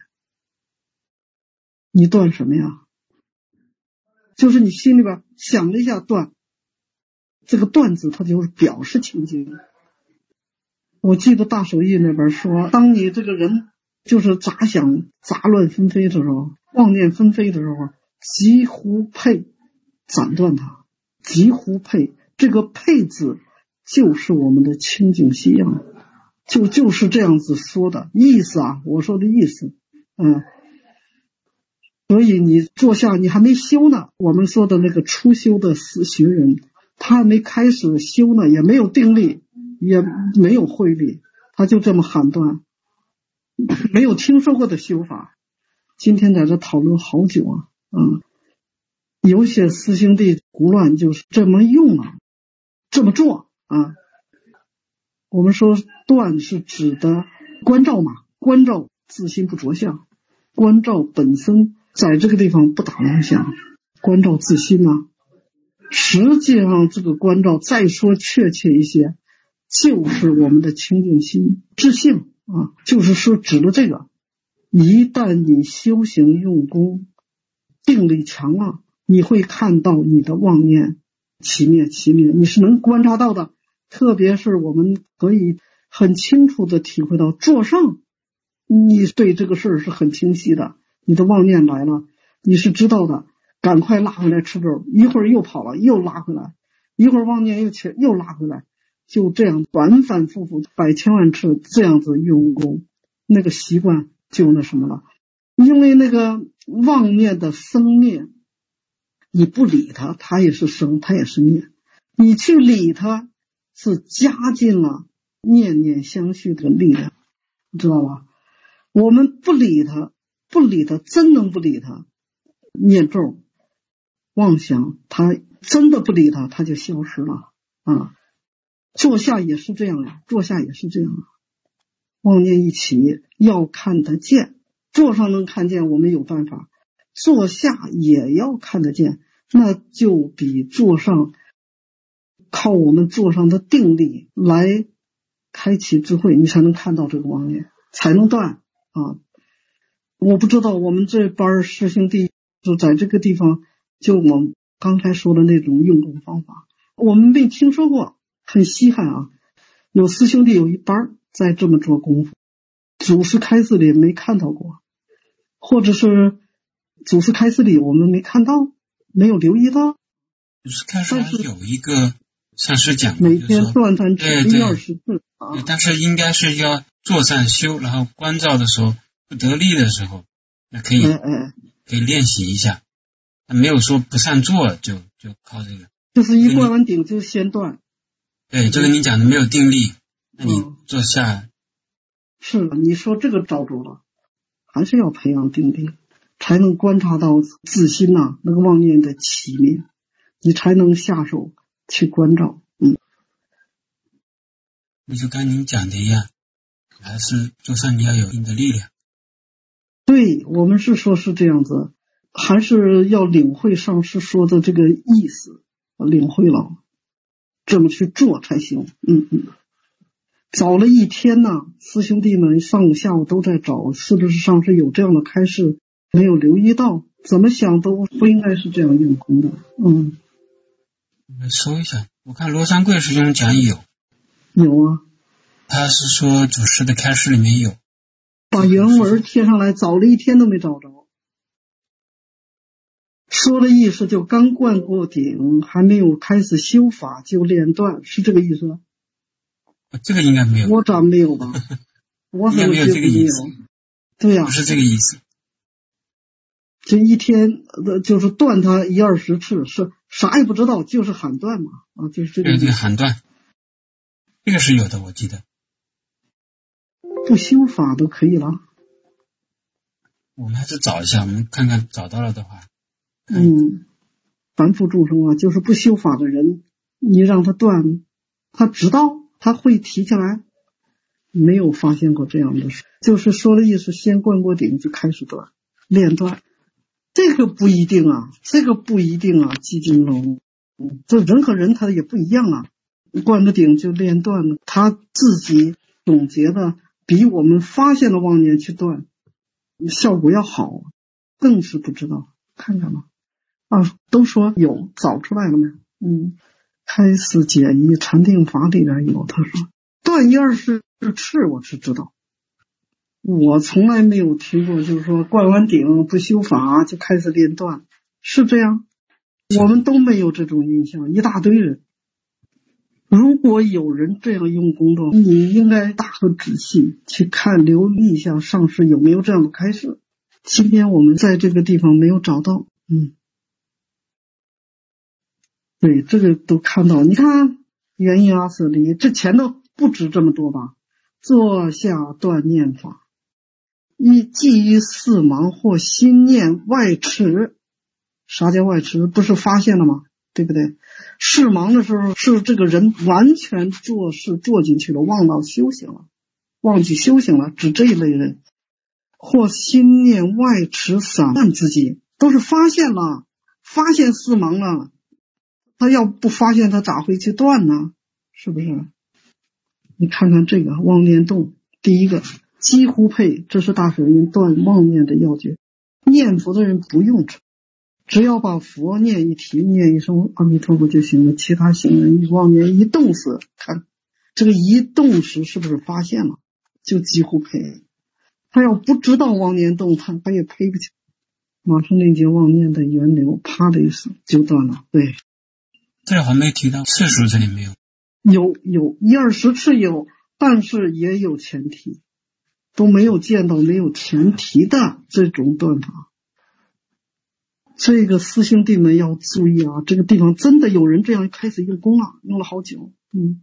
你断什么呀？就是你心里边想了一下断，这个断字它就是表示清净。我记得大手印那边说，当你这个人就是杂想杂乱纷飞的时候，妄念纷飞的时候，几乎配斩断它，几乎配，这个配字就是我们的清净西样，就就是这样子说的意思啊，我说的意思，嗯。所以你坐下，你还没修呢。我们说的那个初修的死学人，他还没开始修呢，也没有定力，也没有慧力，他就这么喊断，没有听说过的修法。今天在这讨论好久啊，嗯，有些师兄弟胡乱就是这么用啊，这么做啊。我们说断是指的观照嘛，观照自心不着相，观照本身。在这个地方不打妄想，观照自心呢、啊，实际上这个观照再说确切一些，就是我们的清净心自性啊，就是说指的这个。一旦你修行用功，定力强了，你会看到你的妄念起灭起灭，你是能观察到的。特别是我们可以很清楚的体会到坐上，你对这个事儿是很清晰的。你的妄念来了，你是知道的，赶快拉回来吃粥，一会儿又跑了，又拉回来，一会儿妄念又起，又拉回来，就这样反反复复百千万次这样子用功，那个习惯就那什么了。因为那个妄念的生灭，你不理它，它也是生，它也是灭；你去理它，是加进了念念相续的力量，你知道吧？我们不理它。不理他，真能不理他，念咒妄想，他真的不理他，他就消失了啊。坐下也是这样呀，坐下也是这样啊。妄念一起，要看得见，坐上能看见，我们有办法；坐下也要看得见，那就比坐上靠我们坐上的定力来开启智慧，你才能看到这个妄念，才能断啊。我不知道我们这班师兄弟就在这个地方，就我们刚才说的那种用功方法，我们没听说过，很稀罕啊。有师兄弟有一班在这么做功夫，祖师开示里没看到过，或者是祖师开示里我们没看到，没有留意到。 祖师开示有一个上师讲， 每天断断吃一二十次啊， 但是应该是要坐善修，然后观照的时候。不得力的时候，那可以可以练习一下。他没有说不善做，就就靠这个。 就是一灌完顶就先断。 对，就跟你讲的没有定力，那你坐下。 嗯、是你说这个找住了，还是要培养定力，才能观察到自心呐、啊、那个妄念的起灭，你才能下手去关照。嗯， 那就跟您讲的一样，还是坐上你要有一定的力量。 对，我们是说是这样子，还是要领会上师说的这个意思，领会了，这么去做才行。嗯嗯，找了一天呢，师兄弟们上午下午都在找，是不是上师有这样的开示，没有留意到，怎么想都不应该是这样用功的。嗯， 我说一下，我看罗三贵师兄讲有， 有啊， 他是说祖师的开示里面有。 把原文贴上来，找了一天都没找着。说的意思就刚灌过顶，还没有开始修法就练断，是这个意思？ 这个应该没有， 我咋没有吧？我怎么没有这个意思？ 对呀、啊， 不是这个意思。 这一天就是断他一二十次，是啥也不知道，就是喊断嘛，啊，就是这个。 对对，喊断，这个是有的，我记得。 不修法都可以了。 我们还是找一下，我们看看找到了的话。 嗯，凡夫众生啊，就是不修法的人，你让他断，他知道他会提起来，没有发现过这样的事。就是说的意思，先灌过顶就开始断，练断。这个不一定啊，这个不一定啊，季金龙，这人和人他也不一样啊。灌个顶就练断了，他自己总结的比我们发现的妄念去断效果要好，更是不知道。看看吧，啊，都说有，找出来了没？嗯，开始解疑禅定法里边有，他说断一二十次我是知道。我从来没有听过，就是说灌完顶不修法就开始练断，是这样？我们都没有这种印象，一大堆人。如果有人这样用功的，你应该大和仔细去看，留意一下上师有没有这样的开示。今天我们在这个地方没有找到，嗯，对，这个都看到。你看原因阿舍离，这前头不止这么多吧？坐下断念法。一基于四盲或心念外持，啥叫外持？不是发现了吗？对不对？视盲的时候是这个人完全做事做进去了，忘到修行了，忘记修行了，指这一类人。或心念外持散乱自己，都是发现了，发现四盲了，他要不发现他咋会去断呢？是不是？你看看这个妄念动，第一个几乎配，这是大手印断妄念的要诀。念佛的人不用这，只要把佛念一提，念一声阿弥陀佛就行了。其他行人一妄念一动时，看这个一动时是不是发现了，就几乎配。他要不知道妄念动，他他也配不起。马上那节妄念的源流，啪的一声就断了。对， 这好像没提到次数，这里没有。 有有一二十次有，但是也有前提，都没有见到没有前提的这种断法。这个师兄弟们要注意啊，这个地方真的有人这样开始用功了，用了好久。嗯。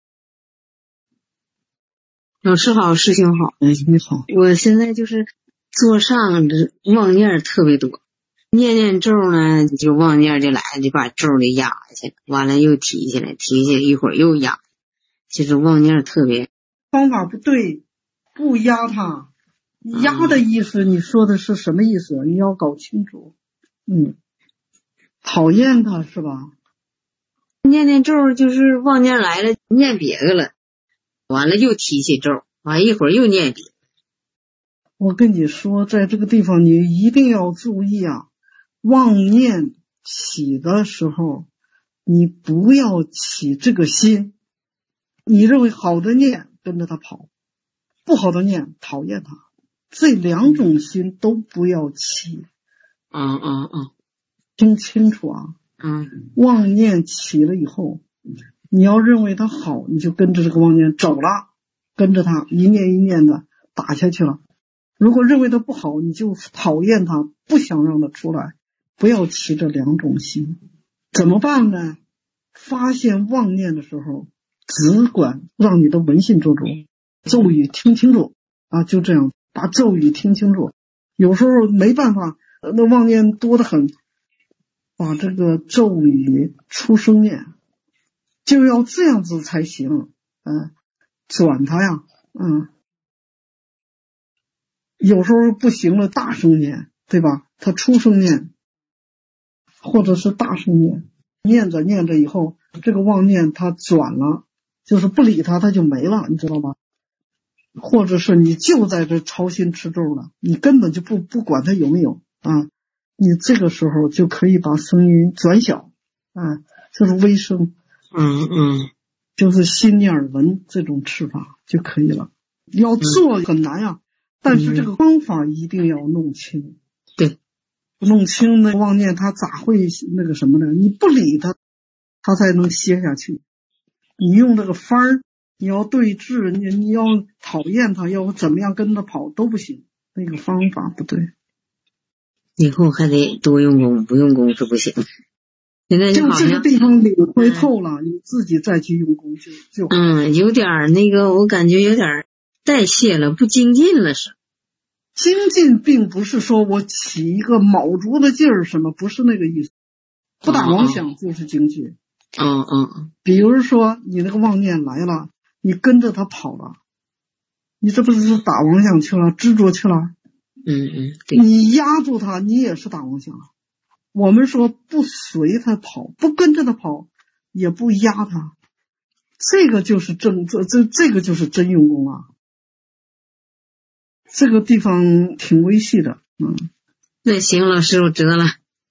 老师好，师兄好。 哎，你好。 我现在就是坐上这妄念特别多，念念咒呢，就妄念就来了，就把咒给压下去了，完了又提起来，提起来一会儿又压，就是妄念特别。 方法不对，不压它。压的意思，你说的是什么意思？你要搞清楚。嗯，讨厌它是吧？ 念念咒就是妄念来了，念别的了。完了又提起咒，完一会儿又念别。 我跟你说，在这个地方你一定要注意啊，妄念起的时候，你不要起这个心。你认为好的念跟着他跑，不好的念讨厌他，这两种心都不要起。 嗯嗯嗯， 听清楚啊。 嗯， 妄念起了以后，你要认为它好，你就跟着这个妄念走了，跟着它一念一念的打下去了。如果认为它不好，你就讨厌它，不想让它出来，不要起这两种心。怎么办呢？发现妄念的时候，只管让你的闻信做主，咒语听清楚啊，就这样把咒语听清楚。有时候没办法，那妄念多得很，把这个咒语出声念。就要这样子才行，嗯，转它呀，嗯，有时候不行了，大声念，对吧？他出声念，或者是大声念，念着念着以后，这个妄念它转了，就是不理它，它就没了，你知道吧？或者是你就在这操心持咒了，你根本就不不管它有没有啊，你这个时候就可以把声音转小，啊，就是微声。 嗯嗯， 就是心念耳闻这种吃法就可以了。要做很难啊， 但是这个方法一定要弄清。 对， 弄清那妄念他咋会那个什么呢？你不理他，他才能歇下去。你用这个法儿，你要对峙，你你要讨厌他，要怎么样跟他跑都不行，那个方法不对。 以后还得多用功，不用功是不行。现在就这个地方领会透了，嗯、你自己再去用功就就嗯，有点那个，我感觉有点代谢了，不精进了是。 精进并不是说我起一个卯足的劲儿什么，不是那个意思。不打妄想就是精进。 嗯嗯嗯。 比如说你那个妄念来了，你跟着他跑了，你这不是打妄想去了，执着去了。 嗯嗯，对。 你压住他，你也是打妄想。我们说不随他跑，不跟着他跑，也不压他，这个就是正这这这个就是真用功啊。这个地方挺微细的，嗯。 那行，老师我知道了。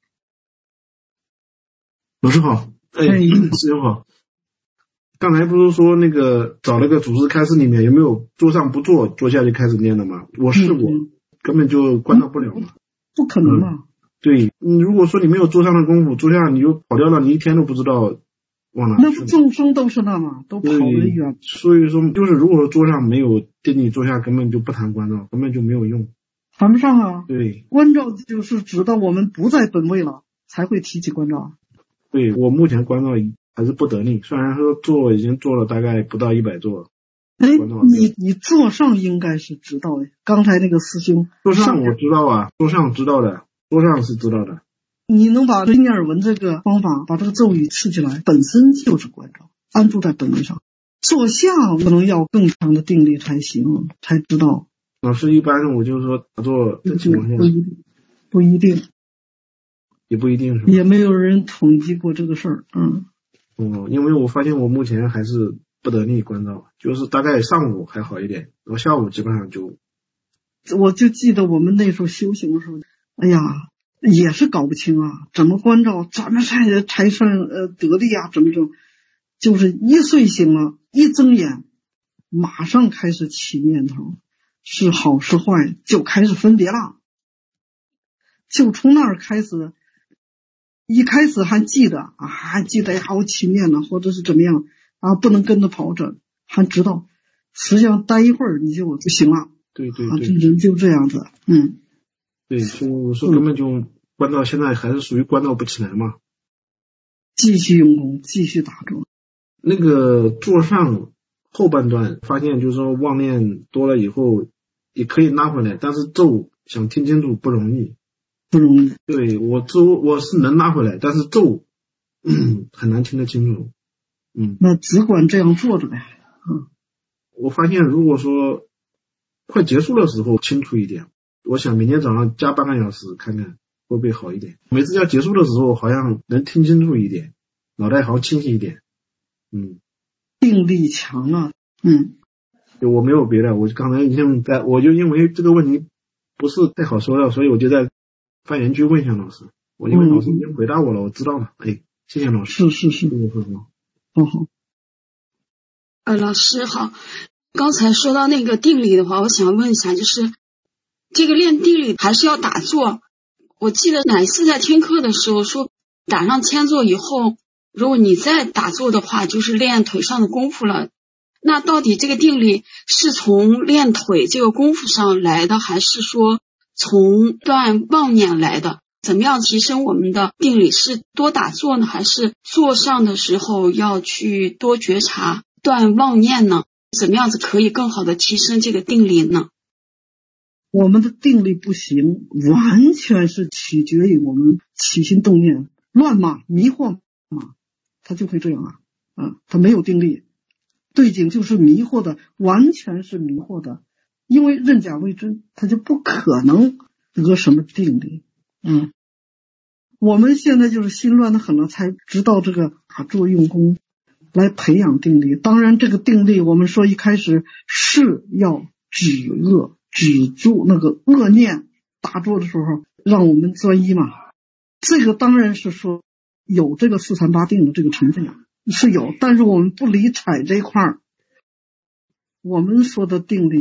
老师好，哎，师兄好。刚才不是说那个找那个祖师开示里面有没有桌上不坐，坐下就开始念了吗？我试过，嗯、根本就关照不了嘛。 不可能啊。嗯、 对，你如果说你没有桌上的功夫，坐下你就跑掉了，你一天都不知道往哪去。 那不众生都是那嘛，都跑得远。 所以说，就是如果说桌上没有定力，坐下根本就不谈关照，根本就没有用。 谈不上啊。 对， 关照就是指到我们不在本位了，才会提起关照。 对，我目前关照还是不得力，虽然说做已经做了大概不到一百座。 哎，你你座上应该是知道的。刚才那个师兄， 座上我知道啊，座上知道的，座上是知道的。 你能把尼尔文这个方法，把这个咒语吃起来，本身就是关照，安住在本位上。坐下可能要更强的定力才行，才知道。 老师一般我就是说打坐的情况下， 不一定，不一定。 也不一定是吧， 也没有人统计过这个事儿，嗯。 哦，因为我发现我目前还是不得力关照，就是大概上午还好一点，我下午基本上就。 我就记得我们那时候修行的时候，哎呀，也是搞不清啊，怎么关照，怎么才才算呃得力啊，怎么整，就是一睡醒了，一睁眼，马上开始起念头，是好是坏，就开始分别了，就从那儿开始。一开始还记得啊，还记得呀，我起念了，或者是怎么样啊，不能跟着跑着，还知道，实际上待一会儿你就不行了。 对对对， 啊，这人就这样子，嗯。 对，所以我说根本就关照，现在还是属于关照不起来嘛。 继续用功，继续打坐。 那个座上后半段发现，就是说妄念多了以后，也可以拉回来，但是咒想听清楚不容易。 不容易， 对，我咒我是能拉回来，但是咒、嗯、很难听得清楚。嗯， 那只管这样做着呗。嗯， 我发现如果说快结束的时候清楚一点，我想明天早上加半个小时看看会不会好一点。每次要结束的时候好像能听清楚一点，脑袋好像清晰一点。嗯， 定力强啊。嗯， 我没有别的，我刚才已经在，我就因为这个问题不是太好说了，所以我就在发言区问一下老师，我因为老师已经回答我了，嗯、我知道了。哎，谢谢老师。 是是是，好好。 呃，老师好，刚才说到那个定力的话，我想问一下，就是这个练定力还是要打坐？我记得哪一次在听课的时候说，打上千坐以后，如果你再打坐的话，就是练腿上的功夫了。那到底这个定力是从练腿这个功夫上来的，还是说从断妄念来的？怎么样提升我们的定力？是多打坐呢，还是坐上的时候要去多觉察断妄念呢？怎么样子可以更好的提升这个定力呢？ 我们的定力不行，完全是取决于我们起心动念乱嘛，迷惑嘛，他就会这样啊，啊，他没有定力，对境就是迷惑的，完全是迷惑的。因为认假为真，他就不可能得什么定力。嗯，我们现在就是心乱的很了，才知道这个打坐用功来培养定力。当然这个定力我们说一开始是要止恶，止住那个恶念，打坐的时候让我们专一嘛。这个当然是说有这个四禅八定的这个成分是有，但是我们不理睬这一块儿。我们说的定力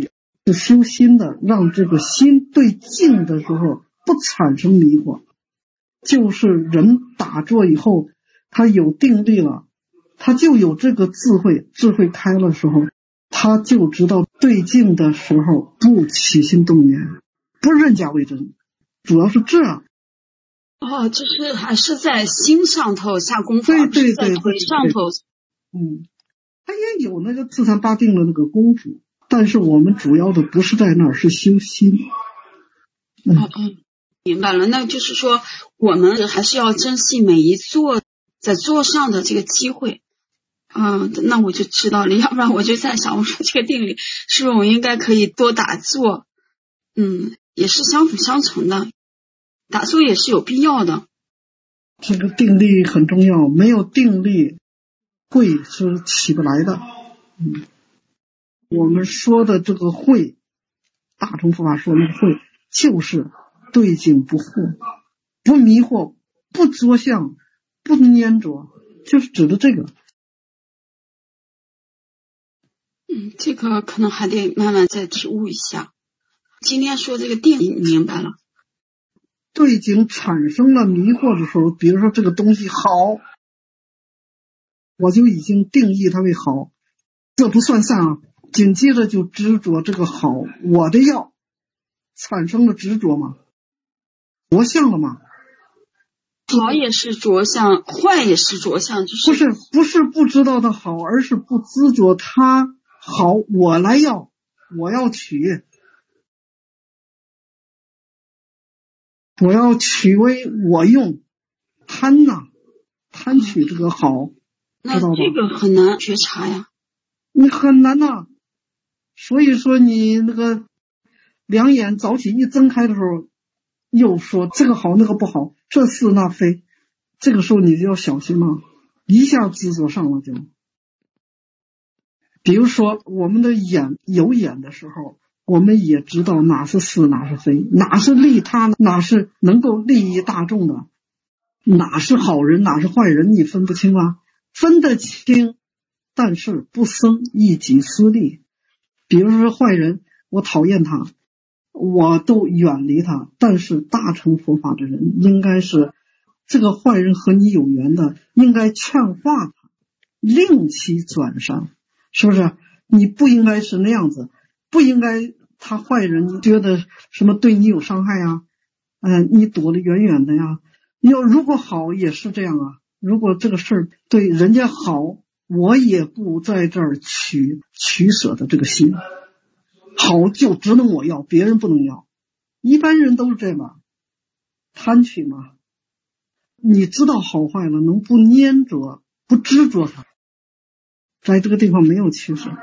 是修心的，让这个心对境的时候不产生迷惑。就是人打坐以后，他有定力了，他就有这个智慧，智慧开了的时候，他就知道对境的时候不起心动念，不认假为真，主要是这样。 哦，就是还是在心上头下功夫， 对对对， 在腿上头。 嗯，他也有那个自禅八定的那个功夫，但是我们主要的不是在那儿，是修心。 嗯嗯，明白了。那就是说，我们还是要珍惜每一坐在座上的这个机会。嗯，那我就知道了。要不然我就在想，我说这个定力是不是我应该可以多打坐？嗯，也是相辅相成的。打坐也是有必要的， 这个定力很重要，没有定力慧是起不来的。嗯，我们说的这个慧，大乘佛法说那个慧，就是对境不惑，不迷惑，不着相，不粘着，就是指的这个。 嗯，这个可能还得慢慢再体悟一下。今天说这个定，你明白了。 对境产生了迷惑的时候，比如说这个东西好，我就已经定义它为好，这不算善啊。紧接着就执着这个好，我的要，产生了执着嘛，着相了嘛。 好也是着相，坏也是着相，就是不是不是不知道它好，而是不执着它好，我来要，我要取。我要取为我用，贪呐、啊，贪取这个好， 那这个很难觉察呀， 你很难呐、啊。所以说你那个两眼早起一睁开的时候，又说这个好那个不好，这是那非，这个时候你就要小心了，一下执着上了就。比如说我们的眼有眼的时候，我们也知道哪是是哪是非，哪是利他，哪是能够利益大众的，哪是好人哪是坏人，你分不清啊？分得清，但是不生一己私利。比如说坏人，我讨厌他，我都远离他，但是大乘佛法的人应该是这个坏人和你有缘的，应该劝化他，令其转善，是不是？你不应该是那样子，不应该他坏人你觉得什么对你有伤害呀、呃、你躲得远远的呀。要如果好也是这样啊，如果这个事儿对人家好，我也不在这儿取取舍的这个心，好就只能我要，别人不能要。一般人都是这样吧，贪取嘛。你知道好坏了，能不粘着不执着它，在这个地方没有取舍。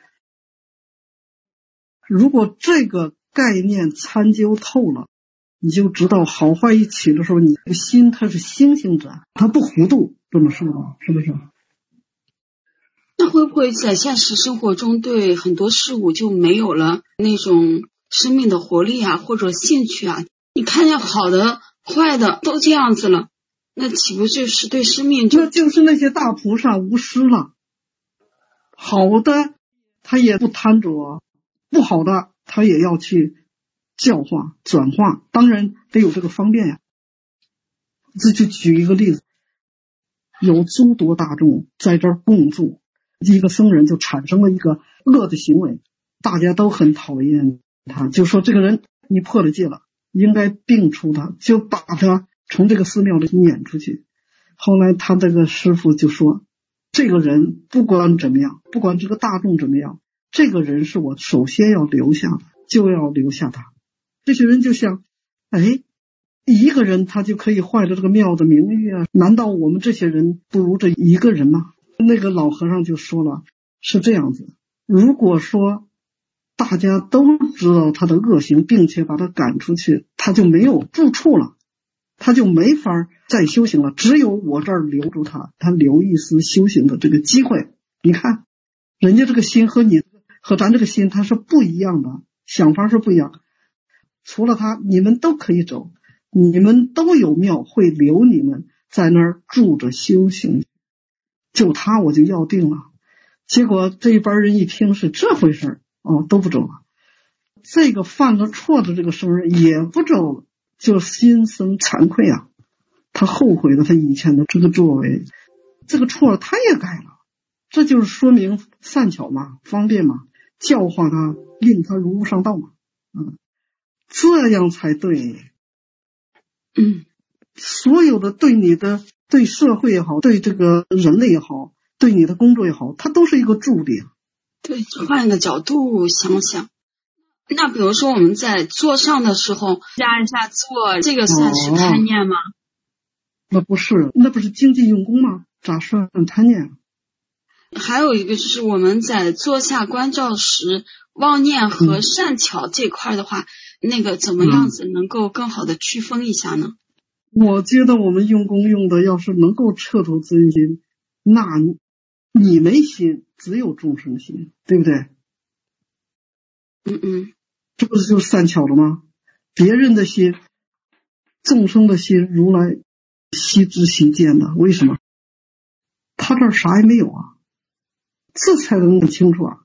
如果这个概念参究透了，你就知道好坏一起的时候，你的心它是星星者，它不糊涂，这么说吧，是不是？ 那会不会在现实生活中对很多事物就没有了那种生命的活力啊，或者兴趣啊？你看见好的坏的都这样子了，那岂不就是对生命就那就是那些大菩萨无私了。好的他也不贪着，不好的他也要去教化转化，当然得有这个方便呀。这就举一个例子，有诸多大众在这儿共住，一个僧人就产生了一个恶的行为，大家都很讨厌他，就说这个人你破了戒了，应该并出他，就把他从这个寺庙里撵出去。后来他这个师父就说，这个人不管怎么样，不管这个大众怎么样，这个人是我首先要留下的，就要留下他。这些人就想，哎，一个人他就可以坏了这个庙的名誉啊，难道我们这些人不如这一个人吗？那个老和尚就说了，是这样子，如果说大家都知道他的恶行，并且把他赶出去，他就没有住处了，他就没法再修行了，只有我这儿留住他，他留一丝修行的这个机会。你看人家这个心和你和咱这个心它是不一样的，想法是不一样。除了他你们都可以走，你们都有庙会留你们在那儿住着修行，就他我就要定了。结果这一班人一听是这回事，哦，都不走了。 这个犯了错的这个生人也不知道，就心生惭愧啊，他后悔了他以前的这个作为，这个错他也改了，这就是说明善巧嘛，方便嘛，教化他，令他如无上道嘛，嗯，这样才对。 嗯， 所有的对你的对社会也好，对这个人类也好，对你的工作也好，它都是一个助力。 对，换个角度想想，那比如说我们在坐上的时候加一下坐，这个算是贪念吗？ 哦，那不是，那不是精进用功吗？咋算贪念？ 还有一个就是我们在坐下观照时，妄念和善巧这块的话，嗯、那个怎么样子能够更好的区分一下呢？ 我觉得我们用功用的要是能够彻透真心，那你没心，只有众生心，对不对？ 嗯嗯， 这不是就善巧了吗？别人的心，众生的心，如来悉知悉见的，为什么？他这儿啥也没有啊，这才能弄清楚啊。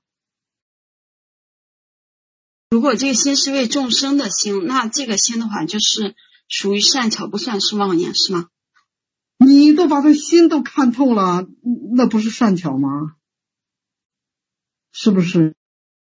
如果这个心是为众生的心，那这个心的话就是属于善巧，不算是妄念，是吗？ 你都把他心都看透了，那不是善巧吗？是不是？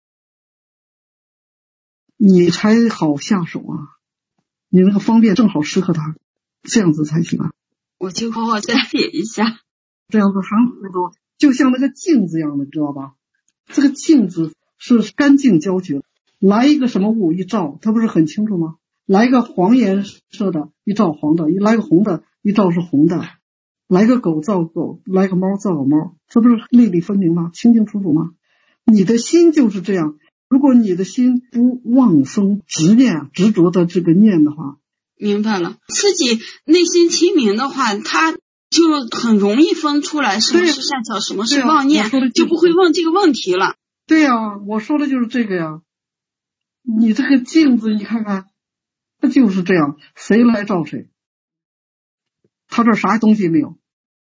你才好下手啊，你那个方便正好适合他，这样子才行啊。 我就好好再点一下， 这样子很糊涂，就像那个镜子一样的，知道吧？这个镜子是干净胶绝，来一个什么物一照，它不是很清楚吗？来一个黄颜色的一照黄的，来个红的一照是红的，来个狗照狗，来个猫照个猫，这不是粒粒分明吗？清清楚楚吗？你的心就是这样，如果你的心不妄生执念执着的这个念的话， 明白了，自己内心清明的话，他就很容易分出来什么是善巧，什么是妄念，啊、就不会问这个问题了。 对呀、啊，我说的就是这个呀。你这个镜子你看看，它就是这样，谁来照谁，他这啥东西没有，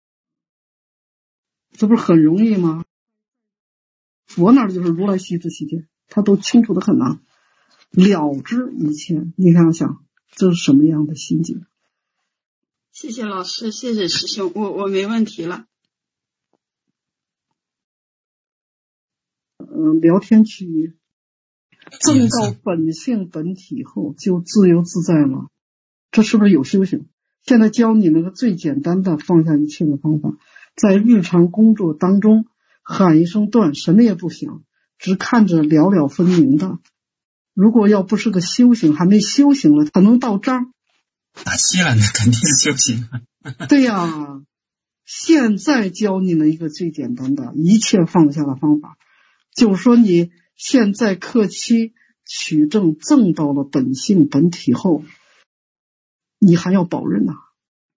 这不是很容易吗？佛那儿就是如来悉知悉见，他都清楚的很啊，了知一切。你看想，这是什么样的心境？ 谢谢老师，谢谢师兄，我我没问题了。 嗯、呃，聊天区域，证到本性本体后就自由自在了，这是不是有修行？现在教你那个最简单的放下一切的方法，在日常工作当中喊一声断，什么也不想，只看着了了分明的。如果要不是个修行，还没修行了，才能到这儿。 打气了，那肯定是修行。 对呀、啊，现在教你们一个最简单的一切放下的方法，就是说你现在克期取证证到了本性本体后，你还要保任呐、啊。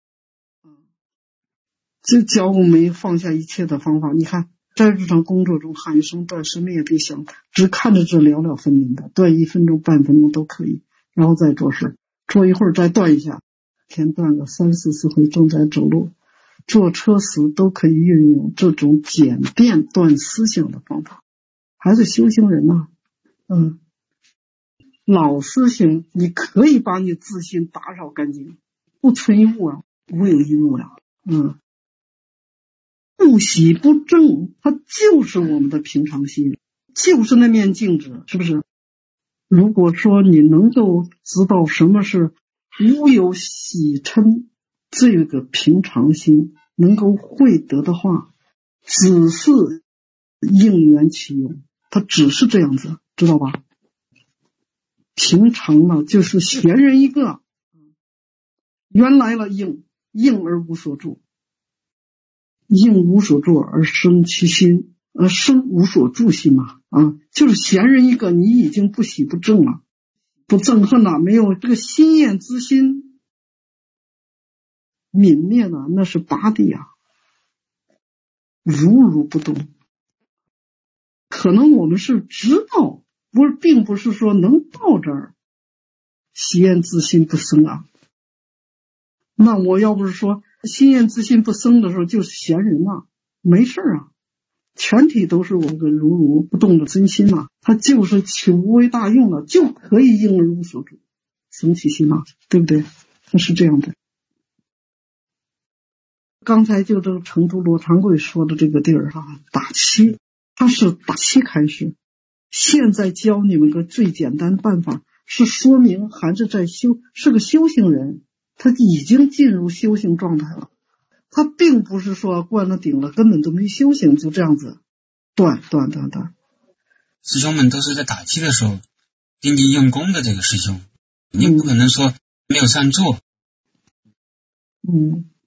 这教我们放下一切的方法，你看在日常工作中喊一声断，什么也别想，只看着这了了分明的，断一分钟半分钟都可以，然后再做事，做一会儿再断一下，天断个三四次回，正在走路坐车时都可以运用这种简便断思想的方法。还是修行人呐、啊，嗯，老师行，你可以把你自心打扫干净，不存一物啊，无有一物了，嗯，不喜不正，它就是我们的平常心，就是那面镜子，是不是？如果说你能够知道什么是无有喜嗔这个平常心，能够会得的话，只是应缘起用，它只是这样子，知道吧？平常了就是闲人一个，原来了应应而无所住，应无所住而生其心，而生无所住心嘛，啊，就是闲人一个，你已经不喜不正了，不憎恨了，没有这个心厌之心泯灭了，那是拔地啊，如如不动。可能我们是知道，不是，并不是说能到这儿，心厌之心不生啊。那我要不是说心厌之心不生的时候，就是闲人啊，没事啊。 全体都是我们个如如不动的真心呐、啊，它就是起无为大用了，就可以应而无所住，升起心呐，对不对？它是这样的。刚才就这个成都罗长贵说的这个地儿啊，打七，它是打七开始。现在教你们个最简单的办法，是说明还是在修，是个修行人，他已经进入修行状态了。他并不是说灌了顶了，根本都没修行，就这样子断断断断。 师兄们都是在打气的时候盯紧用功的这个师兄，你不可能说没有善做。 嗯。